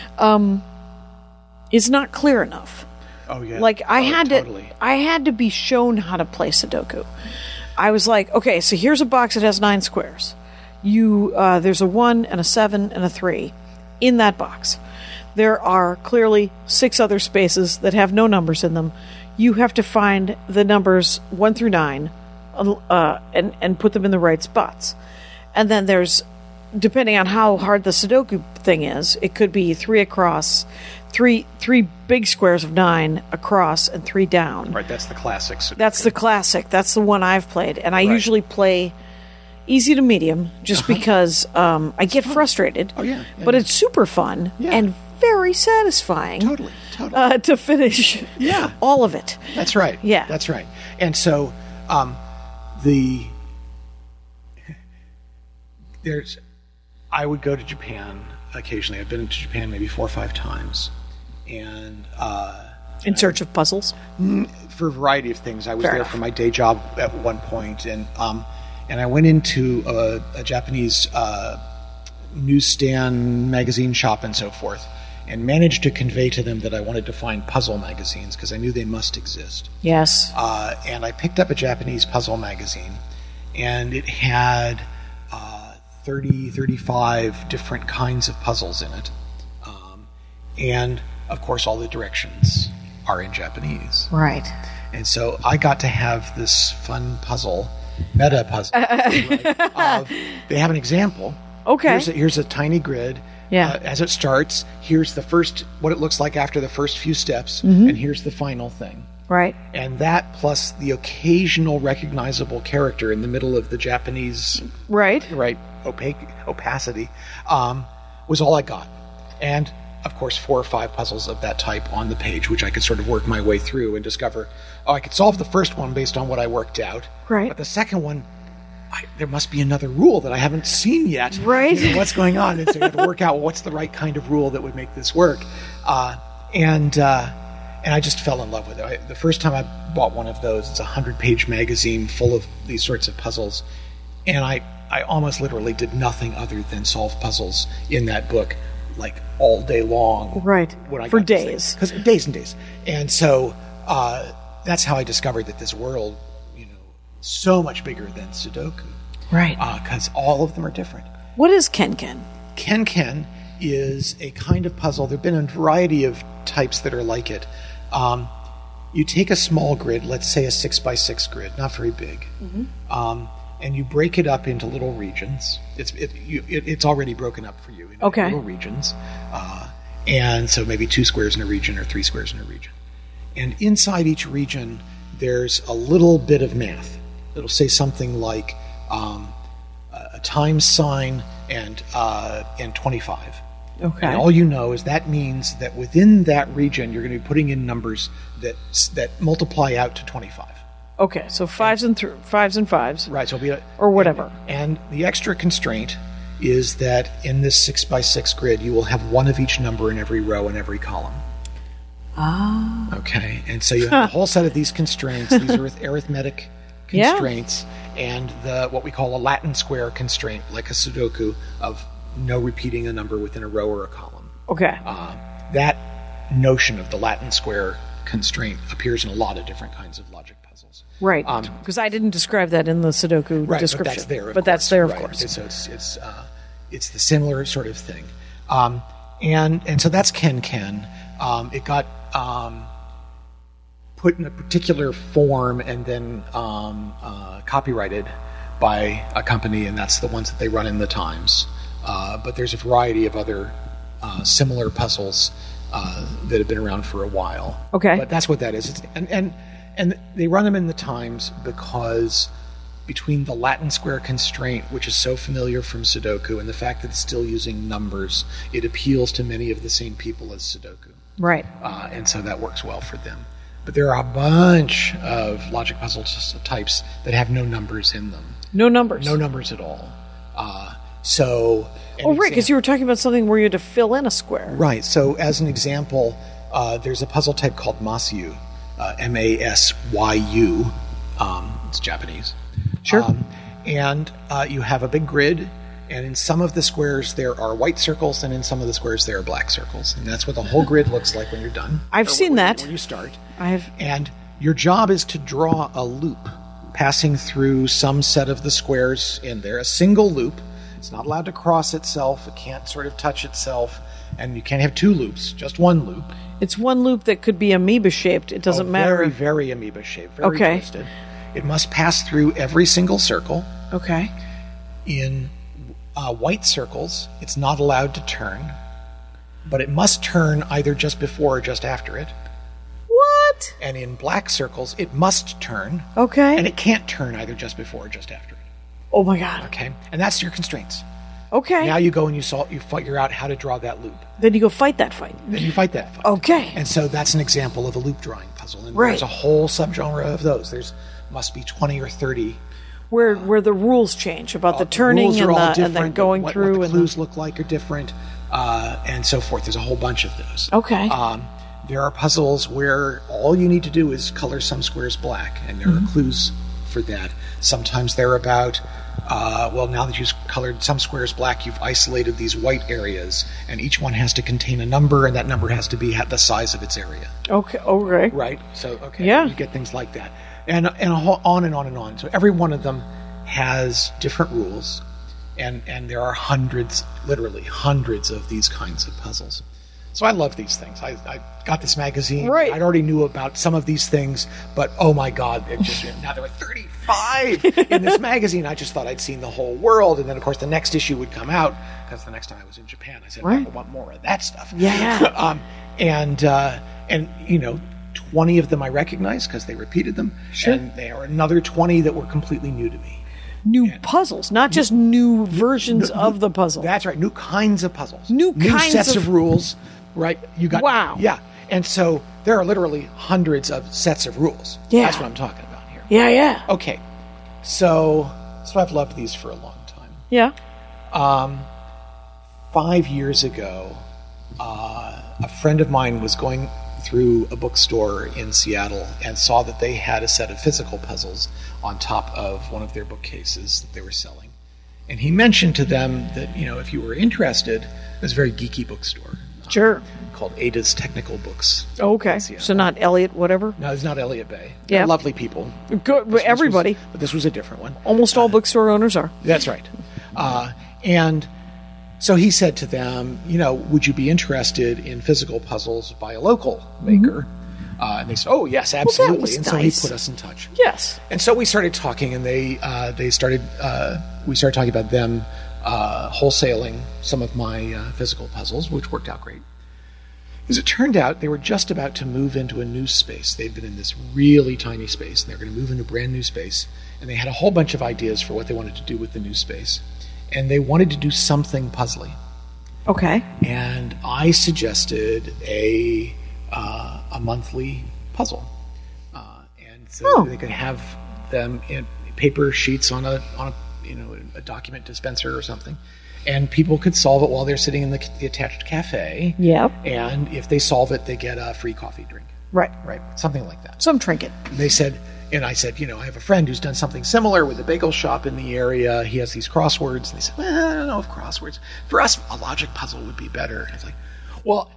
is not clear enough. Oh, yeah. Like, I totally. had to be shown how to play Sudoku. I was like, okay, so here's a box that has 9 squares. There's a 1 and a 7 and a 3 in that box. There are clearly 6 other spaces that have no numbers in them. You have to find the numbers 1 through 9 and put them in the right spots. And then there's, depending on how hard the Sudoku thing is, it could be 3 across, three big squares of 9 across, and 3 down. Right, that's the classic Sudoku. That's the classic. That's the one I've played. And I usually play easy to medium just because I get frustrated. Oh, yeah. But it's super fun and very satisfying. Totally. To finish all of it. That's right. Yeah. That's right. And so I would go to Japan occasionally. I've been to Japan maybe 4 or 5 times. And in search of puzzles? For a variety of things. I was Fair there enough. for my day job at one point, and I went into a Japanese newsstand magazine shop and so forth, and managed to convey to them that I wanted to find puzzle magazines because I knew they must exist. Yes. And I picked up a Japanese puzzle magazine, and it had 35 different kinds of puzzles in it. And, of course, all the directions are in Japanese. Right. And so I got to have this fun puzzle, meta puzzle. They have an example. Okay. Here's a tiny grid. Yeah. As it starts, here's what it looks like after the first few steps, and here's the final thing. Right. And that plus the occasional recognizable character in the middle of the Japanese Right. opacity was all I got. And, of course, 4 or 5 puzzles of that type on the page, which I could sort of work my way through and discover, I could solve the first one based on what I worked out. Right. But the second one, there must be another rule that I haven't seen yet. Right. You know, what's going on? And so you have to work out what's the right kind of rule that would make this work. And I just fell in love with it. The first time I bought one of those, it's a 100-page magazine full of these sorts of puzzles. And I almost literally did nothing other than solve puzzles in that book, like all day long. Right. When I For got this days. thing. Days and days. And so that's how I discovered that this world, so much bigger than Sudoku. Right. Because all of them are different. What is Ken-Ken? Ken-Ken is a kind of puzzle. There have been a variety of types that are like it. You take a small grid, let's say a 6x6 grid, not very big, and you break it up into little regions. It's already broken up for you into little regions. And so maybe 2 squares in a region or 3 squares in a region. And inside each region, there's a little bit of math. It'll say something like a times sign and 25. Okay. And all you know is that means that within that region, you're going to be putting in numbers that multiply out to 25. Okay, so fives and fives. Right. So it'll be or whatever. And the extra constraint is that in this 6x6 grid, you will have one of each number in every row and every column. Ah. Okay. And so you have a whole set of these constraints. These are arithmetic constraints, and what we call a Latin square constraint, like a Sudoku, of no repeating a number within a row or a column. Okay. That notion of the Latin square constraint appears in a lot of different kinds of logic puzzles. Right, because I didn't describe that in the Sudoku Right, description. but that's there, But that's there, of right. course. So it's the similar sort of thing, and so that's Ken. It got put in a particular form and then copyrighted by a company, and that's the ones that they run in the Times. But there's a variety of other similar puzzles that have been around for a while. Okay. But that's what that is. And they run them in the Times because between the Latin square constraint, which is so familiar from Sudoku, and the fact that it's still using numbers, it appeals to many of the same people as Sudoku. Right. And so that works well for them. But there are a bunch of logic puzzle types that have no numbers in them. No numbers. No numbers at all. So... right, because you were talking about something where you had to fill in a square. Right. So as an example, there's a puzzle type called Masyu, Masyu. It's Japanese. Sure. And you have a big grid, and in some of the squares there are white circles, and in some of the squares there are black circles. And that's what the whole grid looks like when you're done. I've seen that. When you start. I've. And your job is to draw a loop passing through some set of the squares in there, a single loop. It's not allowed to cross itself. It can't sort of touch itself. And you can't have two loops, just one loop. It's one loop that could be amoeba-shaped. It doesn't matter. Very, very amoeba-shaped. Very Okay. twisted. It must pass through every single circle. Okay. In white circles, it's not allowed to turn. But it must turn either just before or just after it. What? And in black circles, it must turn. Okay. And it can't turn either just before or just after it. Oh my God. Okay? And that's your constraints. Okay. Now you go and you figure out how to draw that loop. Then you go fight that fight. Then you fight that fight. Okay. And so that's an example of a loop drawing puzzle. And Right. there's a whole subgenre of those. There's must be 20 or 30. Where the rules change about the turning rules are all and different, then going what through the and clues look like are different, and so forth. There's a whole bunch of those. Okay. There are puzzles where all you need to do is color some squares black, and there are clues for that. Sometimes they're about, now that you've colored some squares black, you've isolated these white areas, and each one has to contain a number, and that number has to be the size of its area. Okay. Okay. Right? So, okay, Yeah. you get things like that. And a whole, on and on and on. So every one of them has different rules, and there are hundreds, literally hundreds of these kinds of puzzles. So I love these things. I got this magazine. Right. I already knew about some of these things, but oh my God, now there were 35 in this magazine. I just thought I'd seen the whole world. And then, of course, the next issue would come out, because the next time I was in Japan, I said, Right. I want more of that stuff. Yeah. And 20 of them I recognized because they repeated them. Sure. And there are another 20 that were completely new to me. New puzzles, not just new versions of the puzzle. That's right. New kinds of puzzles. New kinds sets of- of rules. Right. You got. Wow. Yeah. And so there are literally hundreds of sets of rules. Yeah. That's what I'm talking about here. Yeah, yeah. Okay. So I've loved these for a long time. Yeah. 5 years ago, a friend of mine was going through a bookstore in Seattle and saw that they had a set of physical puzzles on top of one of their bookcases that they were selling. And he mentioned to them that, if you were interested, it was a very geeky bookstore. Sure. Called Ada's Technical Books. Okay. Seattle. So not Elliot, whatever. No, it's not Elliott Bay. Yeah. They're lovely people. Good. Everybody. But this was a different one. Almost all bookstore owners are. That's right. And so he said to them, would you be interested in physical puzzles by a local maker? And they said, oh, yes, absolutely. was and nice. so he put us in touch. Yes. And so we started talking, and we started talking about them wholesaling some of my physical puzzles, which worked out great. As it turned out, they were just about to move into a new space. They'd been in this really tiny space, and they were going to move into a brand new space. And they had a whole bunch of ideas for what they wanted to do with the new space. And they wanted to do something puzzly. Okay. And I suggested a monthly puzzle, and so they could have them in paper sheets on a document dispenser or something, and people could solve it while they're sitting in the attached cafe. Yep. And if they solve it, they get a free coffee drink. Right. Right. Something like that. Some trinket. They said, and I said, I have a friend who's done something similar with a bagel shop in the area. He has these crosswords. And they said, well, I don't know if crosswords. For us, a logic puzzle would be better. And I was like, well,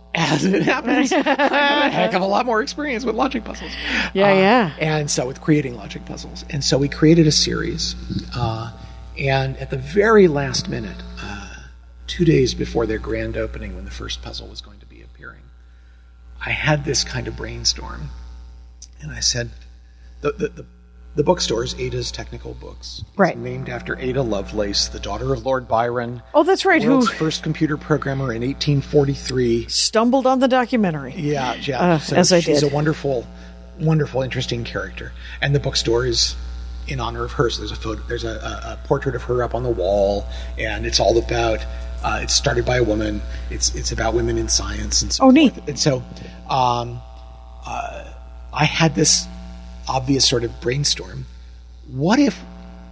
as it happens, I have a heck of a lot more experience with logic puzzles. Yeah. And so with creating logic puzzles. And so we created a series. And at the very last minute, 2 days before their grand opening, when the first puzzle was going to be appearing, I had this kind of brainstorm. And I said, the bookstore is Ada's Technical Books. Right. It's named after Ada Lovelace, the daughter of Lord Byron. Oh, that's right. World's Who first computer programmer in 1843. stumbled on the documentary. Yeah. So as I she's did. a wonderful, interesting character. And the bookstore is in honor of her. So there's a portrait of her up on the wall, and it's all about. It's started by a woman. It's about women in science and so forth. Neat. And so, I had this obvious sort of brainstorm. What if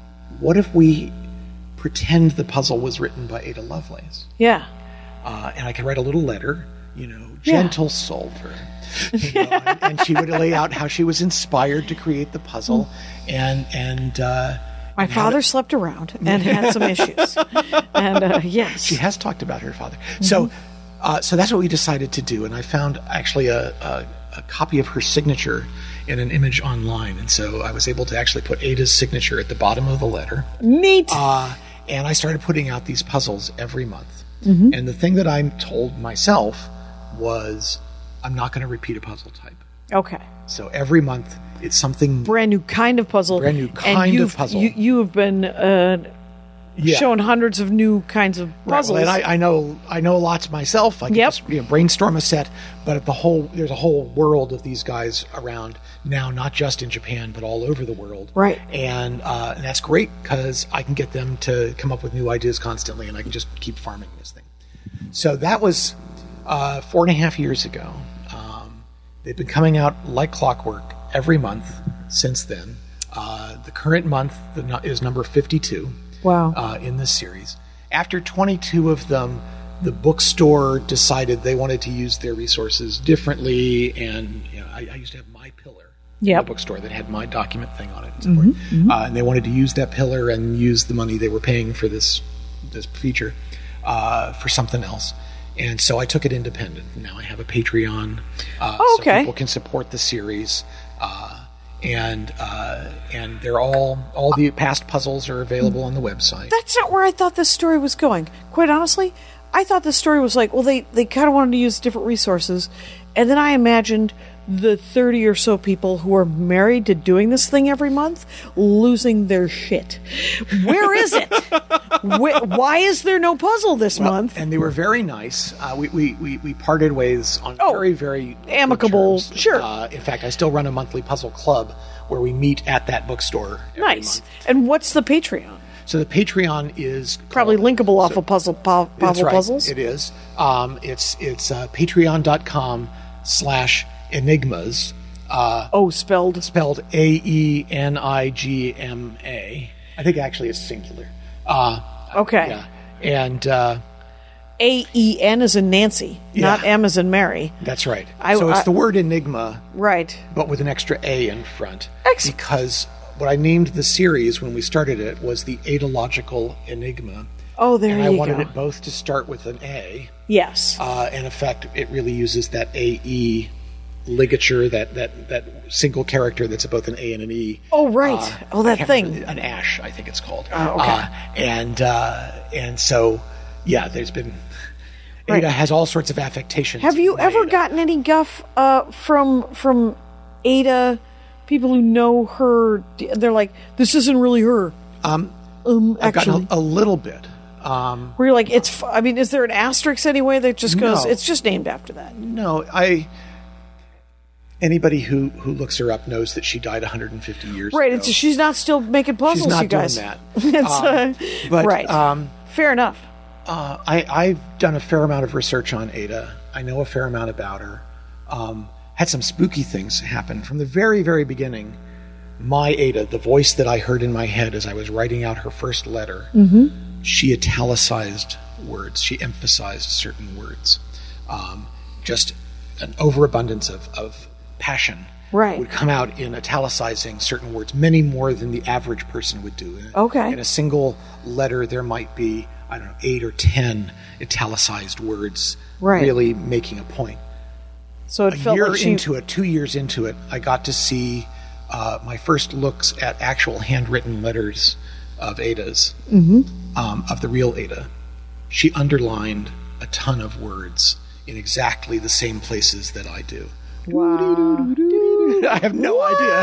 we pretend the puzzle was written by Ada Lovelace? Yeah. And I could write a little letter, gentle solver. And she would lay out how she was inspired to create the puzzle. And My father slept around and had some issues. And yes. she has talked about her father. So that's what we decided to do. And I found actually a copy of her signature in an image online. And so I was able to actually put Ada's signature at the bottom of the letter. Neat. And I started putting out these puzzles every month. And the thing that I told myself was, I'm not going to repeat a puzzle type. Okay. So every month, it's something Brand new kind of puzzle. Brand new kind of puzzle. You have been shown hundreds of new kinds of puzzles. Right. Well, and I know lots myself. I can just brainstorm a set, but there's a whole world of these guys around now, not just in Japan, but all over the world. Right. And that's great because I can get them to come up with new ideas constantly, and I can just keep farming this thing. So that was 4.5 years ago. They've been coming out like clockwork every month since then. The current month is number 52. Wow. In this series. After 22 of them, the bookstore decided they wanted to use their resources differently, and I used to have my pillar in the bookstore that had my document thing on it and so forth. And they wanted to use that pillar and use the money they were paying for this feature for something else. And so I took it independent. Now I have a Patreon, so people can support the series. And they're all the past puzzles are available on the website. That's not where I thought this story was going. Quite honestly, I thought this story was like, well, they kind of wanted to use different resources. And then I imagined the 30 or so people who are married to doing this thing every month losing their shit. Where is it? Why is there no puzzle this month? And they were very nice. We parted ways on very, very amicable terms. Sure. In fact, I still run a monthly puzzle club where we meet at that bookstore every Nice. month. And what's the Patreon? So the Patreon is Probably linkable off of Pavel that's right. Puzzles. It is. It's patreon.com/enigmas. Spelled Spelled AENIGMA. I think actually it's singular. okay. Yeah. And AEN as in Nancy, not M as in Mary. that's right. So it's the word enigma, Right. but with an extra A in front. Excellent. Because what I named the series when we started it was the Adalogical Enigma. Oh, there and you I go. wanted it both to start with an A. Yes. In effect, it really uses that AE ligature, that single character that's both an A and an E. Oh, right. That thing. An ash, I think it's called. Oh, okay. And so, yeah, there's been... Right. Ada has all sorts of affectations. Have you by ever Ada. gotten any guff from Ada? People who know her, they're like, this isn't really her. I've actually. gotten a little bit. Where you're like, is there an asterisk anyway that just goes, No. it's just named after that? No, anybody who looks her up knows that she died 150 years ago. Right, she's not still making puzzles, She's not you guys. doing that. But, right. Fair enough. I've done a fair amount of research on Ada. I know a fair amount about her. Had some spooky things happen. From the very, very beginning, my Ada, the voice that I heard in my head as I was writing out her first letter, she italicized words. She emphasized certain words. Just an overabundance of passion would come out in italicizing certain words, many more than the average person would do. Okay. In a single letter, there might be I don't know, 8 or 10 italicized words, Right. really making a point. So it felt like 2 years into it, I got to see my first looks at actual handwritten letters of Ada's, of the real Ada. She underlined a ton of words in exactly the same places that I do. Wow. I have no idea.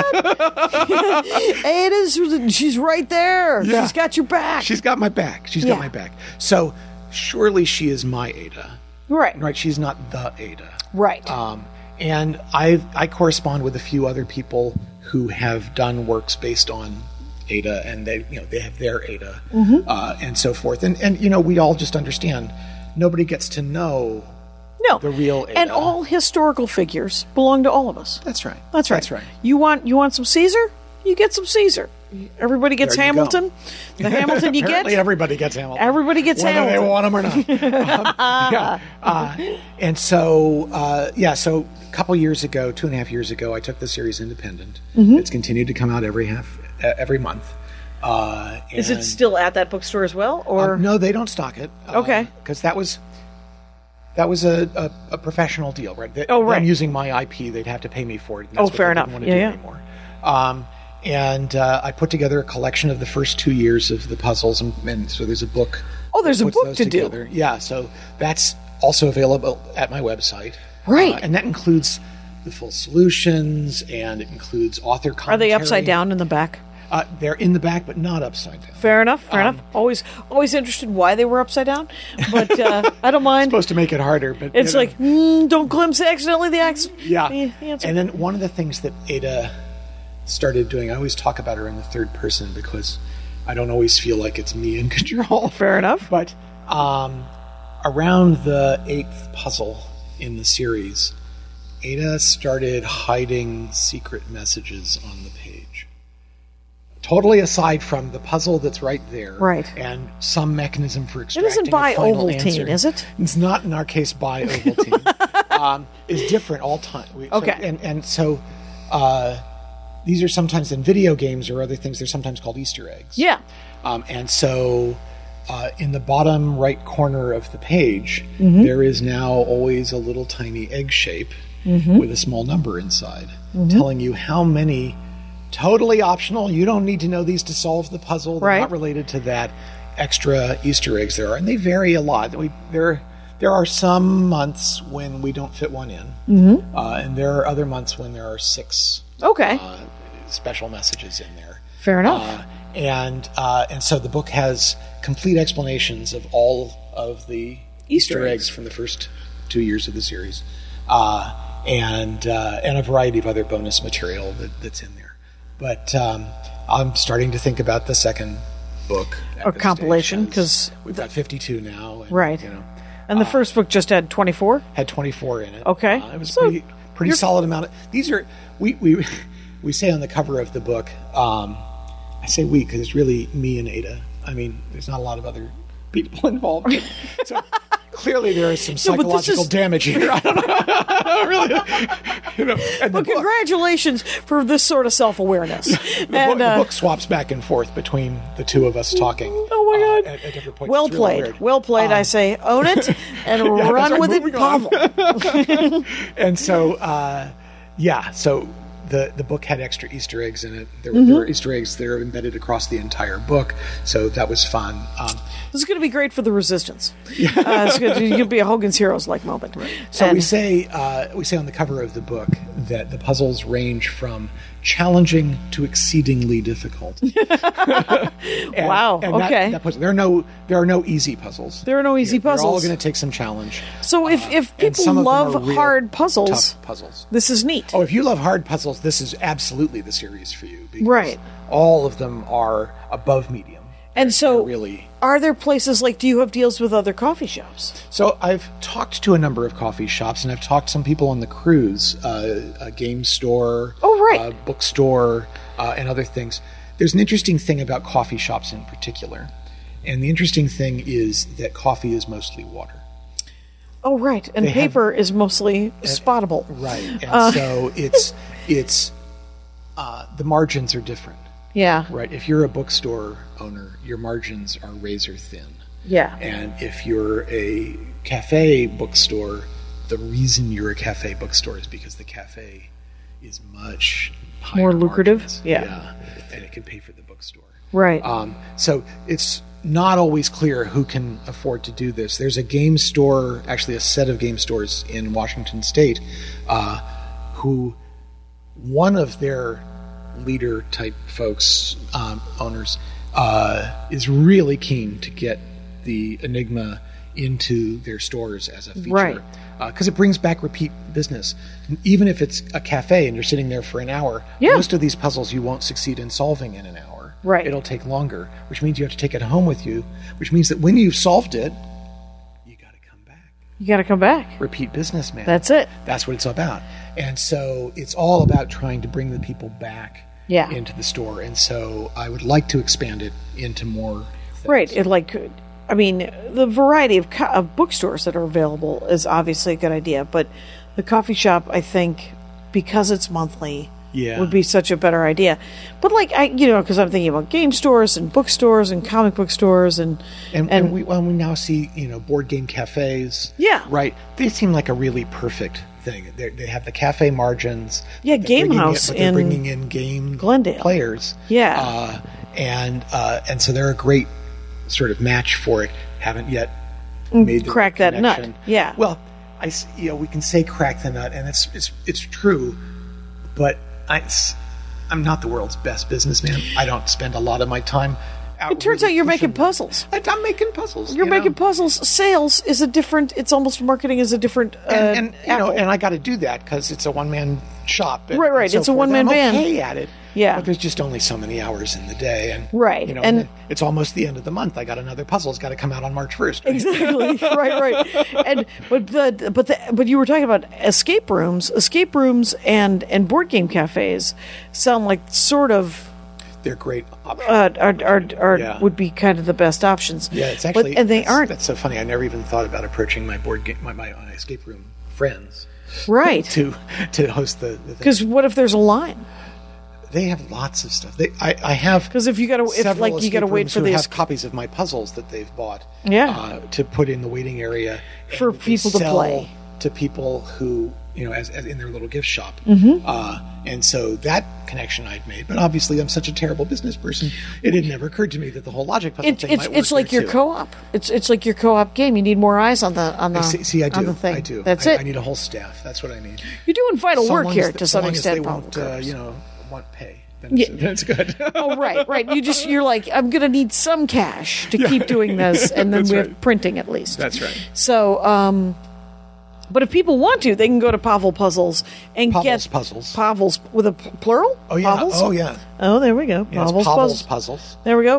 She's right there. Yeah. She's got your back. She's got my back. She's got my back. So surely she is my Ada. right. Right? She's not the Ada. Right. And I correspond with a few other people who have done works based on Ada, and they have their Ada, and so forth. And we all just understand nobody gets to know No. the real Ada. And all historical figures belong to all of us. That's right. That's right. That's right. You want some Caesar? You get some Caesar. Everybody gets There you Hamilton. The Hamilton you get. Apparently everybody gets Hamilton. Everybody gets whether Hamilton. they want him or not. And so, so a couple years ago, 2.5 years ago, I took the series independent. It's continued to come out every month. Is it still at that bookstore as well? Or no, they don't stock it. Okay. Because that was a professional deal, right? Oh, right. I'm using my IP; they'd have to pay me for it. And that's what fair they enough. Didn't want to Yeah, do anymore. And I put together a collection of the first 2 years of the puzzles, and so there's a book. Oh, there's that a puts book those to do. together. Yeah, so that's also available at my website. Right. And that includes the full solutions, and it includes author commentary. are they upside down in the back? They're in the back, but not upside down. Fair enough. Fair enough. Always interested why they were upside down, but I don't mind. Supposed to make it harder, but It's like don't glimpse accidentally the accident. Yeah. The answer. And then one of the things that Ada started doing, I always talk about her in the third person because I don't always feel like it's me in control. Fair enough. But around the 8th puzzle in the series, Ada started hiding secret messages on the page. Totally aside from the puzzle that's right there. Right. And some mechanism for It extracting isn't by a final Ovaltine, answer. is it? It's not in our case by Ovaltine. It's different all time. Okay. So these are sometimes in video games or other things, they're sometimes called Easter eggs. Yeah. And so in the bottom right corner of the page, there is now always a little tiny egg shape with a small number inside telling you how many totally optional, you don't need to know these to solve the puzzle, they're Right. not related to that, extra Easter eggs there are. And they vary a lot. There are some months when we don't fit one in, and there are other months when there are 6 Okay. special messages in there. Fair enough. And so the book has complete explanations of all of the Easter eggs from the first 2 years of the series, and a variety of other bonus material that's in there. But I'm starting to think about the second book. Or compilation, because we've got 52 now. And, right. And the first book just had 24? Had 24 in it. Okay. It was So pretty solid amount. These are, we say on the cover of the book, I say we because it's really me and Ada. I mean, there's not a lot of other people involved. So clearly there is some psychological damage here. I don't know. Really, and Well, congratulations for this sort of self-awareness. the book swaps back and forth between the two of us talking. Oh my God! At different points. Well It's really played. weird. Well played. I say, own it and that's run right, with it, moving on. Pavel. And so, so the book had extra Easter eggs in it. There were Easter eggs that are embedded across the entire book, so that was fun. This is going to be great for the resistance. It's going to be a Hogan's Heroes-like moment. So And- we say on the cover of the book that the puzzles range from challenging to exceedingly difficult. Wow, okay. That puzzle, there are no easy puzzles. There are no easy They're all puzzles. going to take some challenge. So if And people some of them are love real hard puzzles, tough puzzles. this is neat. Oh, if you love hard puzzles, this is absolutely the series for you. Because Right. all of them are above medium. And so, Really. are there places do you have deals with other coffee shops? So I've talked to a number of coffee shops, and I've talked to some people on the cruise, a game store, Oh, right. a bookstore, and other things. There's an interesting thing about coffee shops in particular, and the interesting thing is that coffee is mostly water. Oh, right. And They have- paper is mostly spottable. Right, and so it's the margins are different. Yeah. Right, if you're a bookstore owner, your margins are razor thin. Yeah. And if you're a cafe bookstore, the reason you're a cafe bookstore is because the cafe is much higher More lucrative? margins. Yeah. And it can pay for the bookstore. Right. So it's not always clear who can afford to do this. There's a game store, actually a set of game stores in Washington State, who one of their leader type folks, owners, is really keen to get the Enigma into their stores as a feature. Right. Because it brings back repeat business. Even if it's a cafe and you're sitting there for an hour, Yeah. most of these puzzles you won't succeed in solving in an hour. Right. It'll take longer, which means you have to take it home with you, which means that when you've solved it, you got to come back. You got to come back. Repeat business, man. That's it. That's what it's about. And so it's all about trying to bring the people back Yeah. into the store. And so I would like to expand it into more things. Right. The variety of bookstores that are available is obviously a good idea, but the coffee shop, I think, because it's monthly, Yeah. would be such a better idea. But because I'm thinking about game stores and bookstores and comic book stores and we now see, board game cafes. Yeah. Right. They seem like a really perfect thing. They have the cafe margins. Yeah, They're Game bringing House but they're in bringing in game Glendale. players. Yeah. And so they're a great sort of match for it. Haven't yet made the Crack that nut. connection. Yeah. Well, we can say crack the nut, and it's true, but I'm not the world's best businessman. I don't spend a lot of my time. It turns out you're making puzzles. I'm making puzzles. You're making puzzles. Sales is a different. It's almost marketing is a different. And apple. I got to do that because it's a one-man shop. And, Right. and so It's a forth. one-man I'm band. okay at it. Yeah. But there's just only so many hours in the day, and Right. and And- it's almost the end of the month. I got another puzzle. It's got to come out on March 1st. Right? Exactly. right. But you were talking about escape rooms and board game cafes sound like sort of They're great options. Yeah. would be kind of the best options. Yeah, it's actually, and they aren't That's so funny. I never even thought about approaching my board game, my escape room friends, right. to host the thing. Because what if there's a line? They have lots of stuff. I have Because if you got to wait for who these have copies of my puzzles that they've bought. Yeah. To put in the waiting area For and that they people to sell play. to people who as in their little gift shop. Mm-hmm. And so that connection I'd made. But obviously, I'm such a terrible business person. It had never occurred to me that the whole logic puzzle thing might work it's like there, your too. co-op. It's like your co-op game. You need more eyes on the See, I do. on the thing. I do. That's I it. need a whole staff. That's what I need. You're doing vital So work long here as to so some long as extent. they Paul won't, Kurtz. want pay. Then Yeah. it's good. Oh, right. You're like, I'm going to need some cash to keep doing this, and then That's we have right. printing at least. That's right. So, but if people want to, they can go to Pavel Puzzles and Pavel's get Puzzles. Pavels with a plural. Oh yeah. Pavels? Oh yeah. Oh, there we go. Yeah, it's Pavel's Puzzles. There we go.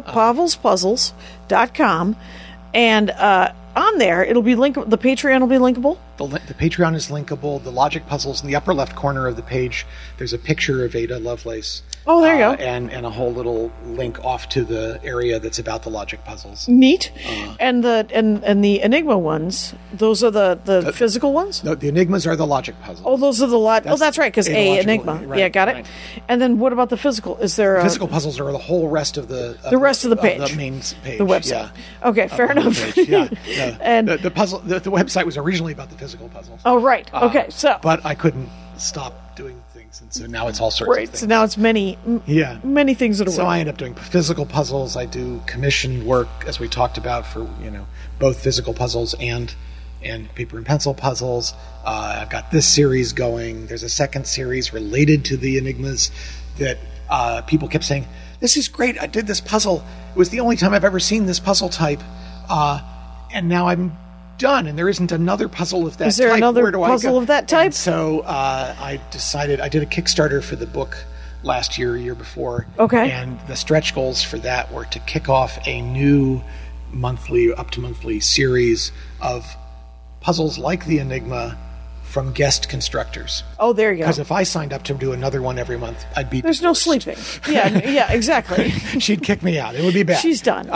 PavelsPuzzles.com, and on there it'll be linkable. The Patreon will be linkable. The Patreon is linkable. The logic puzzles in the upper left corner of the page. There's a picture of Ada Lovelace. Oh, there you go. And a whole little link off to the area that's about the logic puzzles. Neat. And the Enigma ones. Those are the physical ones. No, the Enigmas are the logic puzzles. Oh, those are the that's right. Because Ada Enigma. logical, right, Yeah, got it. right. And then what about the physical? Is there Physical puzzles are the whole rest of the rest of the page, the main page, the website? Yeah. Okay, fair The enough. homepage, yeah. And the puzzle, the website was originally about the physical puzzles. oh, right. Okay, so but I couldn't stop doing things, and so now it's all sorts of right. things. So now it's many things that are. So I end up doing physical puzzles. I do commissioned work, as we talked about, for both physical puzzles and paper and pencil puzzles. I've got this series going. There's a second series related to the Enigmas that people kept saying, "This is great. I did this puzzle. It was the only time I've ever seen this puzzle type, and now I'm done. And there isn't another puzzle of that type. Is there another Where do I puzzle go?" of that type? And so I decided, I did a Kickstarter for the book last year before. Okay. And the stretch goals for that were to kick off a new up to monthly series of puzzles like the Enigma from guest constructors. Oh, there you go. Because if I signed up to do another one every month, I'd be There's no divorced. sleeping. Yeah, exactly. She'd kick me out. It would be bad. She's done.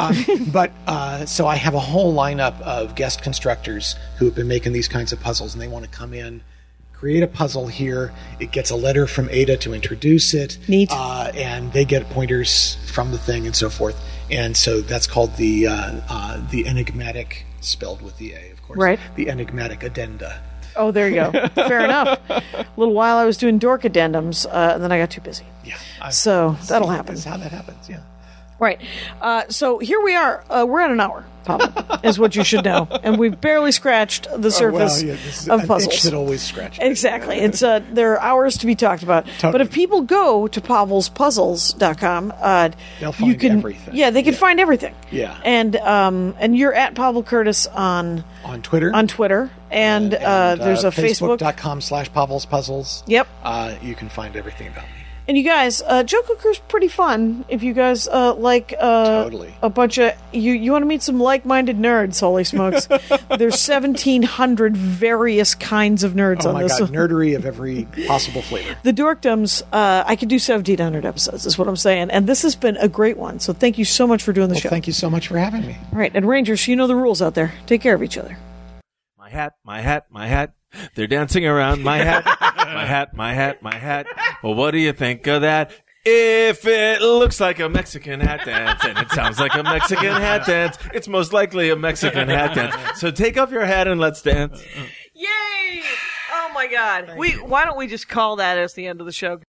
So I have a whole lineup of guest constructors who have been making these kinds of puzzles, and they want to come in, create a puzzle here. It gets a letter from Ada to introduce it. Neat. And they get pointers from the thing and so forth. And so that's called the enigmatic, spelled with the A, of course. Right. The enigmatic addenda. Oh, there you go. Fair enough. A little while I was doing dork addendums, and then I got too busy. Yeah. So that'll happen. That's how that happens, yeah. Right. So here we are. We're at an hour, Pavel, is what you should know. And we've barely scratched the surface this is of an puzzles. itch that always scratches. Exactly. It's there are hours to be talked about. Totally. But if people go to Pavel'sPuzzles.com, They'll find you can, everything. Yeah, they can find everything. Yeah. And you're at Pavel Curtis on Twitter. On Twitter. And there's a Facebook. Facebook.com/PavelsPuzzles. Yep. You can find everything about me. And you guys, Joe Cooker's pretty fun. If you guys like Totally. a bunch of you want to meet some like-minded nerds. Holy smokes! There's 1,700 various kinds of nerds on this. Oh my God, nerdery of every possible flavor. The Dorkdoms. I could do 1,700 episodes. Is what I'm saying. And this has been a great one. So thank you so much for doing the show. Thank you so much for having me. All right, and Rangers, you know the rules out there. Take care of each other. My hat, my hat, my hat. They're dancing around my hat. My hat, my hat, my hat. Well, what do you think of that? If it looks like a Mexican hat dance and it sounds like a Mexican hat dance, it's most likely a Mexican hat dance. So take off your hat and let's dance. Yay! Oh my God. Why don't we just call that as the end of the show?